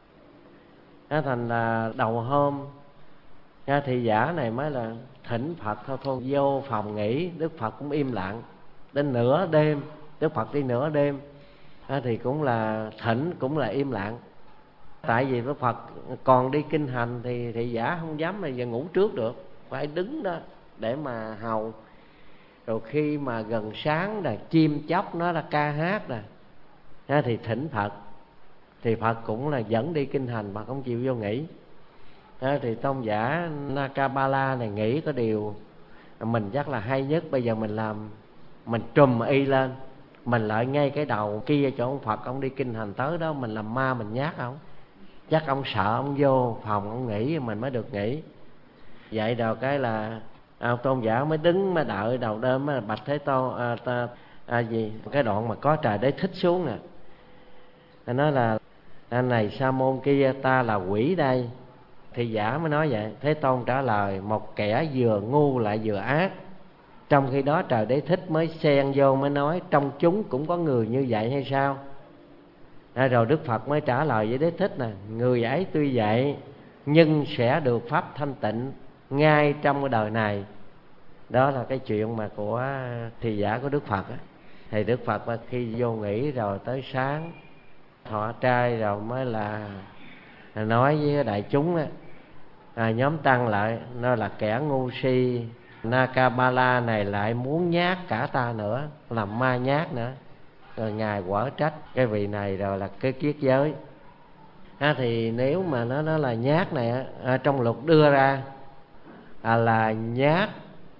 Thành là đầu hôm thị giả này mới là thỉnh Phật thôi vô phòng nghỉ. Đức Phật cũng im lặng đến nửa đêm. Đức Phật đi nửa đêm thì cũng là thỉnh, cũng là im lặng. Tại vì Đức Phật còn đi kinh hành thì thị giả không dám mà giờ ngủ trước được, phải đứng đó để mà hầu. Rồi khi mà gần sáng là chim chóc nó là ca hát rồi, thì thỉnh Phật, thì Phật cũng là dẫn đi kinh hành mà không chịu vô nghỉ. Thì tôn giả Nakabala này nghĩ có điều mình chắc là hay nhất, bây giờ mình làm, mình trùm y lên, mình lại ngay cái đầu kia cho ông Phật, ông đi kinh hành tới đó, mình làm ma mình nhát ông, chắc ông sợ ông vô phòng ông nghỉ mình mới được nghỉ. Vậy rồi cái là tôn giả mới đứng mới đợi đầu đêm mới bạch Thế Tôn gì cái đoạn mà có Trời Đế Thích xuống nè. Nói là này Sa môn kia, ta là quỷ đây. Thì giả mới nói vậy. Thế Tôn trả lời: một kẻ vừa ngu lại vừa ác. Trong khi đó Trời Đế Thích mới xen vô mới nói: trong chúng cũng có người như vậy hay sao? Rồi Đức Phật mới trả lời với Đế Thích nè: người ấy tuy vậy nhưng sẽ được pháp thanh tịnh ngay trong cái đời này. Đó là cái chuyện mà của thị giả của Đức Phật á. Thì Đức Phật khi vô nghỉ rồi tới sáng thọ trai rồi mới là nói với đại chúng á, nhóm tăng lại nói là kẻ ngu si Nakabala này lại muốn nhát cả ta nữa, làm ma nhát nữa. Rồi ngài quở trách cái vị này rồi là cái kiết giới. Thì nếu mà nó là nhát này trong luật đưa ra là nhát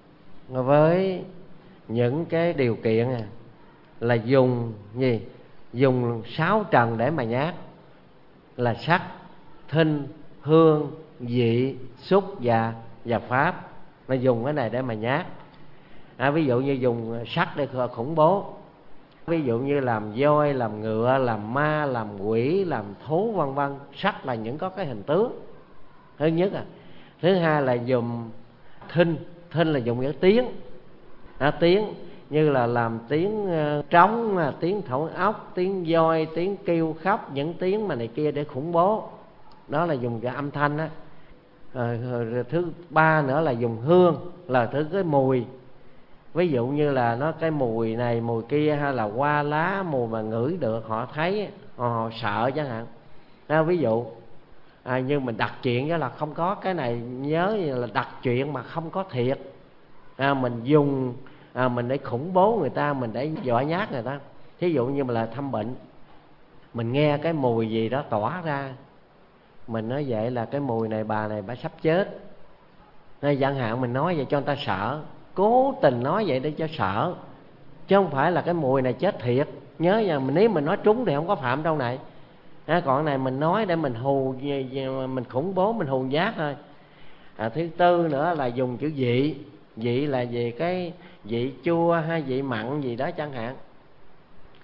với những cái điều kiện là dùng gì? Dùng 6 trần để mà nhát, là sắc, thinh, hương, vị, xúc và pháp. Nó dùng cái này để mà nhát. Ví dụ như dùng sắc để khủng bố, ví dụ như làm voi, làm ngựa, làm ma, làm quỷ, làm thú vân vân. Sắc là những có cái hình tướng, thứ nhất. Thứ hai là dùng thinh, thinh là dùng cái tiếng, tiếng như là làm tiếng trống, tiếng thổi ốc, tiếng voi, tiếng kêu khóc, những tiếng mà này kia để khủng bố. Đó là dùng cái âm thanh á. Rồi thứ ba nữa là dùng hương, là thứ cái mùi. Ví dụ như là nó cái mùi này mùi kia, hay là hoa lá, mùi mà ngửi được họ thấy họ sợ chẳng hạn. Ví dụ như mình đặt chuyện đó là không có cái này, nhớ là đặt chuyện mà không có thiệt. Mình dùng mình để khủng bố người ta, mình để dọa nhát người ta. Thí dụ như mà là thăm bệnh, mình nghe cái mùi gì đó tỏa ra, mình nói vậy là cái mùi này bà này bà sắp chết. Nên chẳng hạn mình nói vậy cho người ta sợ, cố tình nói vậy để cho sợ, chứ không phải là cái mùi này chết thiệt. Nhớ nha, nếu mình nói trúng thì không có phạm trong này. Còn này mình nói để mình hù, mình khủng bố, mình hù nhát thôi. Thứ tư nữa là dùng chữ vị. Vị là về cái vị chua hay vị mặn gì đó chẳng hạn.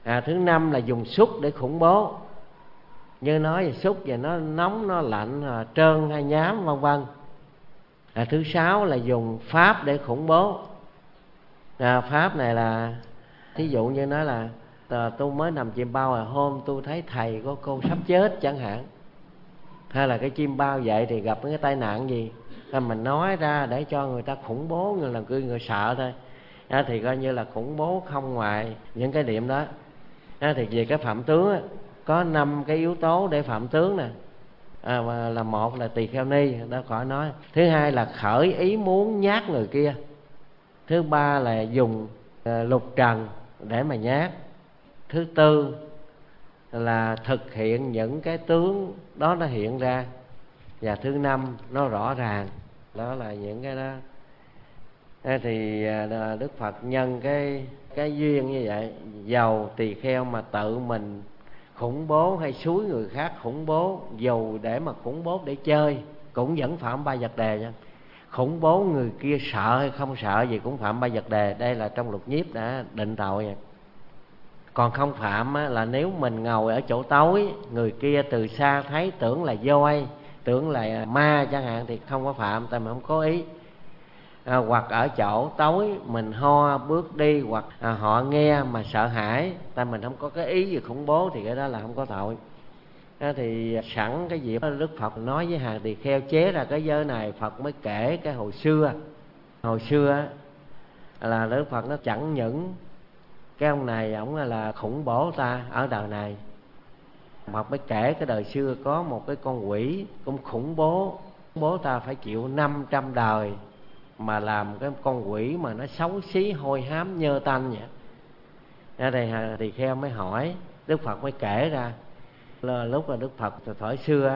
Thứ năm là dùng xúc để khủng bố, như nói về xúc và nó nóng, nó lạnh, trơn hay nhám vân vân. Thứ sáu là dùng pháp để khủng bố. Pháp này là thí dụ như nói là tôi mới nằm chim bao rồi, hôm tôi thấy thầy có cô sắp chết chẳng hạn, hay là cái chim bao vậy thì gặp cái tai nạn gì, mình nói ra để cho người ta khủng bố, người làm người sợ thôi. Thì coi như là khủng bố không ngoài những cái điểm đó. Thì về cái phạm tướng có 5 cái yếu tố để phạm tướng nè. Là một là tỳ kheo ni, đó khỏi nói. Thứ hai là khởi ý muốn nhát người kia. Thứ ba là dùng lục trần để mà nhát. Thứ tư là thực hiện những cái tướng đó nó hiện ra. Và thứ năm nó rõ ràng. Đó là những cái đó. Thì Đức Phật nhân cái duyên như vậy, dầu tỳ kheo mà tự mình khủng bố hay xúi người khác khủng bố, dù để mà khủng bố để chơi cũng vẫn phạm 3 vật đề nha. Khủng bố người kia sợ hay không sợ gì cũng phạm 3 vật đề. Đây là trong lục nhiếp đã định tội vậy. Còn không phạm là nếu mình ngồi ở chỗ tối, người kia từ xa thấy tưởng là voi, tưởng là ma chẳng hạn thì không có phạm, tại mình không có ý. Hoặc ở chỗ tối mình ho bước đi, hoặc họ nghe mà sợ hãi, tại mình không có cái ý gì khủng bố thì cái đó là không có tội. Thì sẵn cái dịp Đức Phật nói với hàng tỳ kheo chế ra cái giới này, Phật mới kể cái hồi xưa là Đức Phật nó chẳng những cái ông này ổng là khủng bố ta ở đời này, Phật mới kể cái đời xưa có một cái con quỷ cũng khủng bố ta phải chịu 500 đời mà làm cái con quỷ mà nó xấu xí hôi hám nhơ tanh vậy. Đây tỳ kheo mới hỏi, Đức Phật mới kể ra là lúc mà Đức Phật thời xưa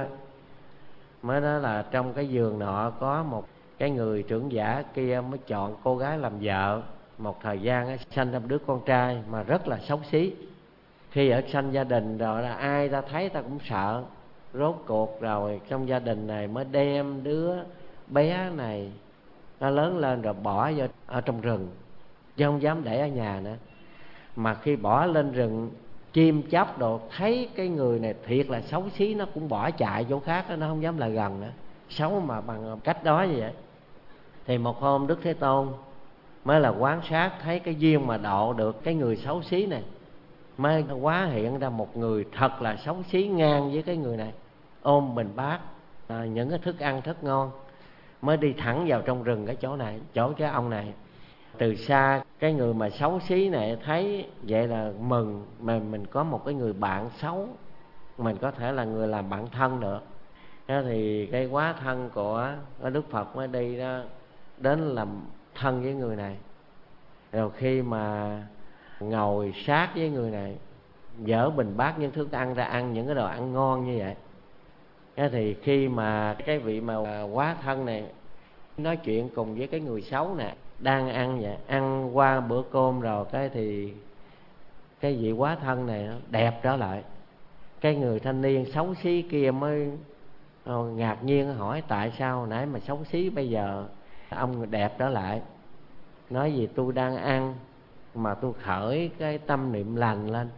mới nói là trong cái vườn nọ có một cái người trưởng giả kia mới chọn cô gái làm vợ. Một thời gian sanh ra đứa con trai mà rất là xấu xí. Khi ở sanh gia đình rồi là ai ta thấy ta cũng sợ. Rốt cuộc rồi trong gia đình này mới đem đứa bé này nó lớn lên rồi bỏ vô ở trong rừng, chứ không dám để ở nhà nữa. Mà khi bỏ lên rừng, chim chóc đồ thấy cái người này thiệt là xấu xí, nó cũng bỏ chạy chỗ khác đó, nó không dám lại gần nữa. Xấu mà bằng cách đó như vậy. Thì một hôm Đức Thế Tôn mới là quan sát thấy cái duyên mà độ được cái người xấu xí này, mới hóa hiện ra một người thật là xấu xí ngang với cái người này, ôm bình bát những cái thức ăn rất ngon, mới đi thẳng vào trong rừng cái chỗ này, chỗ cái ông này. Từ xa cái người mà xấu xí này thấy vậy là mừng, mà mình có một cái người bạn xấu, mình có thể là người làm bạn thân được. Thế thì cái quá thân của Đức Phật mới đi đó, đến làm thân với người này. Rồi khi mà ngồi sát với người này, dỡ bình bát những thức ăn ra ăn những cái đồ ăn ngon như vậy. Thế thì khi mà cái vị mà quá thân này nói chuyện cùng với cái người xấu nè, đang ăn vậy, ăn qua bữa cơm rồi cái thì cái vị quá thân này nó đẹp trở lại. Cái người thanh niên xấu xí kia mới ngạc nhiên hỏi tại sao nãy mà xấu xí bây giờ ông đẹp trở lại. Nói gì tôi đang ăn mà tôi khởi cái tâm niệm lành lên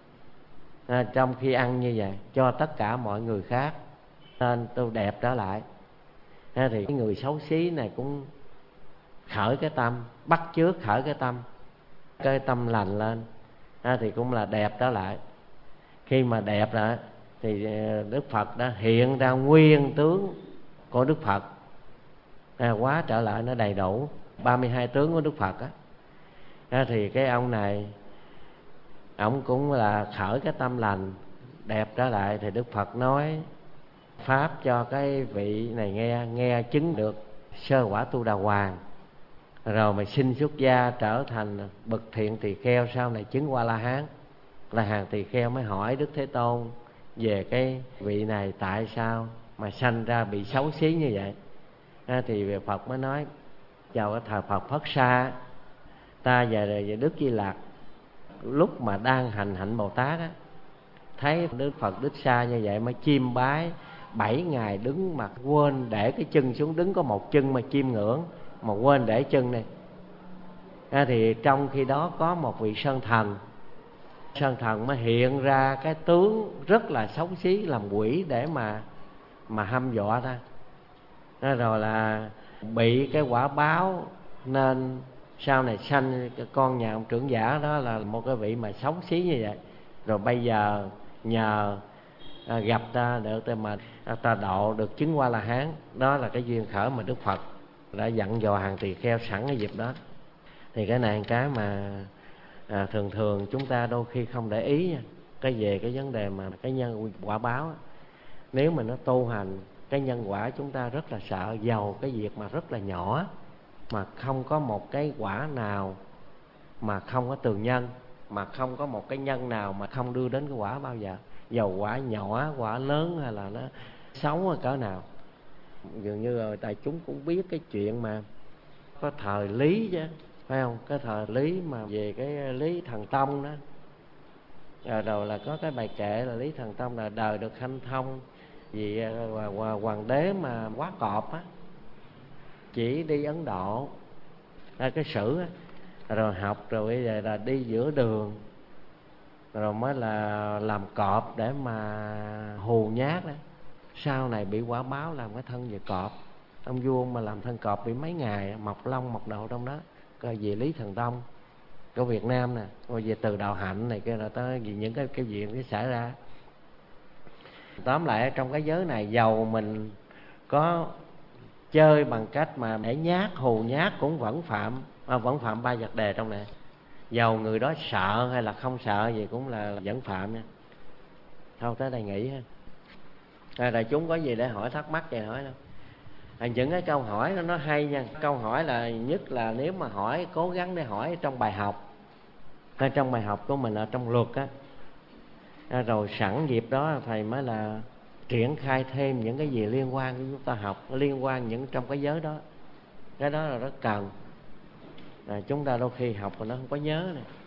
trong khi ăn như vậy cho tất cả mọi người khác, nên tôi đẹp trở lại. Thì cái người xấu xí này cũng khởi cái tâm, bắt chước khởi cái tâm lành lên, thì cũng là đẹp trở lại. Khi mà đẹp rồi thì Đức Phật đã hiện ra nguyên tướng của Đức Phật, quá trở lại nó đầy đủ 32 tướng của Đức Phật á. Thì cái ông này ổng cũng là khởi cái tâm lành, đẹp trở lại. Thì Đức Phật nói pháp cho cái vị này nghe chứng được sơ quả Tu Đà Hoàng, rồi mà xin xuất gia trở thành bậc thiện tỳ kheo, sau này chứng qua La Hán. Là hàng tỳ kheo mới hỏi Đức Thế Tôn về cái vị này tại sao mà sanh ra bị xấu xí như vậy. Thì Phật mới nói chào cái thời Phật Phất Sa, ta về Đức Di Lặc lúc mà đang hành hạnh Bồ Tát á, thấy Đức Phật Đức Sa như vậy mới chiêm bái. 7 ngày đứng mà quên để cái chân xuống, đứng có một chân mà chiêm ngưỡng, mà quên để chân này. Thì trong khi đó có một vị sơn thần Sơn thần mới hiện ra cái tướng rất là xấu xí làm quỷ để mà hăm dọa ta. Nói rồi là bị cái quả báo, nên sau này sanh con nhà ông trưởng giả đó là một cái vị mà xấu xí như vậy. Rồi bây giờ nhờ gặp ta được mà ta độ được chứng qua La Hán. Đó là cái duyên khởi mà Đức Phật đã dặn dò hàng tỳ kheo sẵn cái dịp đó. Thì cái này cái mà thường thường chúng ta đôi khi không để ý nha. Cái về cái vấn đề mà cái nhân quả báo á, nếu mà nó tu hành cái nhân quả, chúng ta rất là sợ. Dầu cái việc mà rất là nhỏ, mà không có một cái quả nào mà không có tường nhân, mà không có một cái nhân nào mà không đưa đến cái quả bao giờ. Dầu quả nhỏ, quả lớn hay là nó xấu ở cỡ nào. Dường như rồi đại chúng cũng biết cái chuyện mà có thời Lý chứ, phải không? Cái thời Lý mà về cái Lý Thần Tông đó, rồi là có cái bài kệ là Lý Thần Tông là đời được hanh thông vì hoàng đế mà quá cọp á, chỉ đi Ấn Độ cái sử á, rồi học rồi bây giờ là đi giữa đường, rồi mới là làm cọp để mà hù nhát đó. Sau này bị quả báo làm cái thân về cọp. Ông vua mà làm thân cọp bị mấy ngày, mọc lông mọc đầu trong đó. Coi về Lý Thần Tông của Việt Nam nè, coi về Từ Đạo Hạnh này kia, là tới vì những cái chuyện cái xảy ra. Tóm lại trong cái giới này, dầu mình có chơi bằng cách mà để nhát, hù nhát cũng vẫn phạm ba vật đề trong này. Dầu người đó sợ hay là không sợ gì cũng là vẫn phạm nha. Thôi tới đây nghỉ ha. Đại chúng có gì để hỏi thắc mắc thì hỏi đâu. Những cái câu hỏi nó hay nha. Câu hỏi là nhất là nếu mà hỏi, cố gắng để hỏi trong bài học, hay trong bài học của mình ở trong luật á. Rồi sẵn dịp đó thầy mới là triển khai thêm những cái gì liên quan đến chúng ta học, liên quan những trong cái giới đó. Cái đó là rất cần. Chúng ta đôi khi học mà nó không có nhớ này.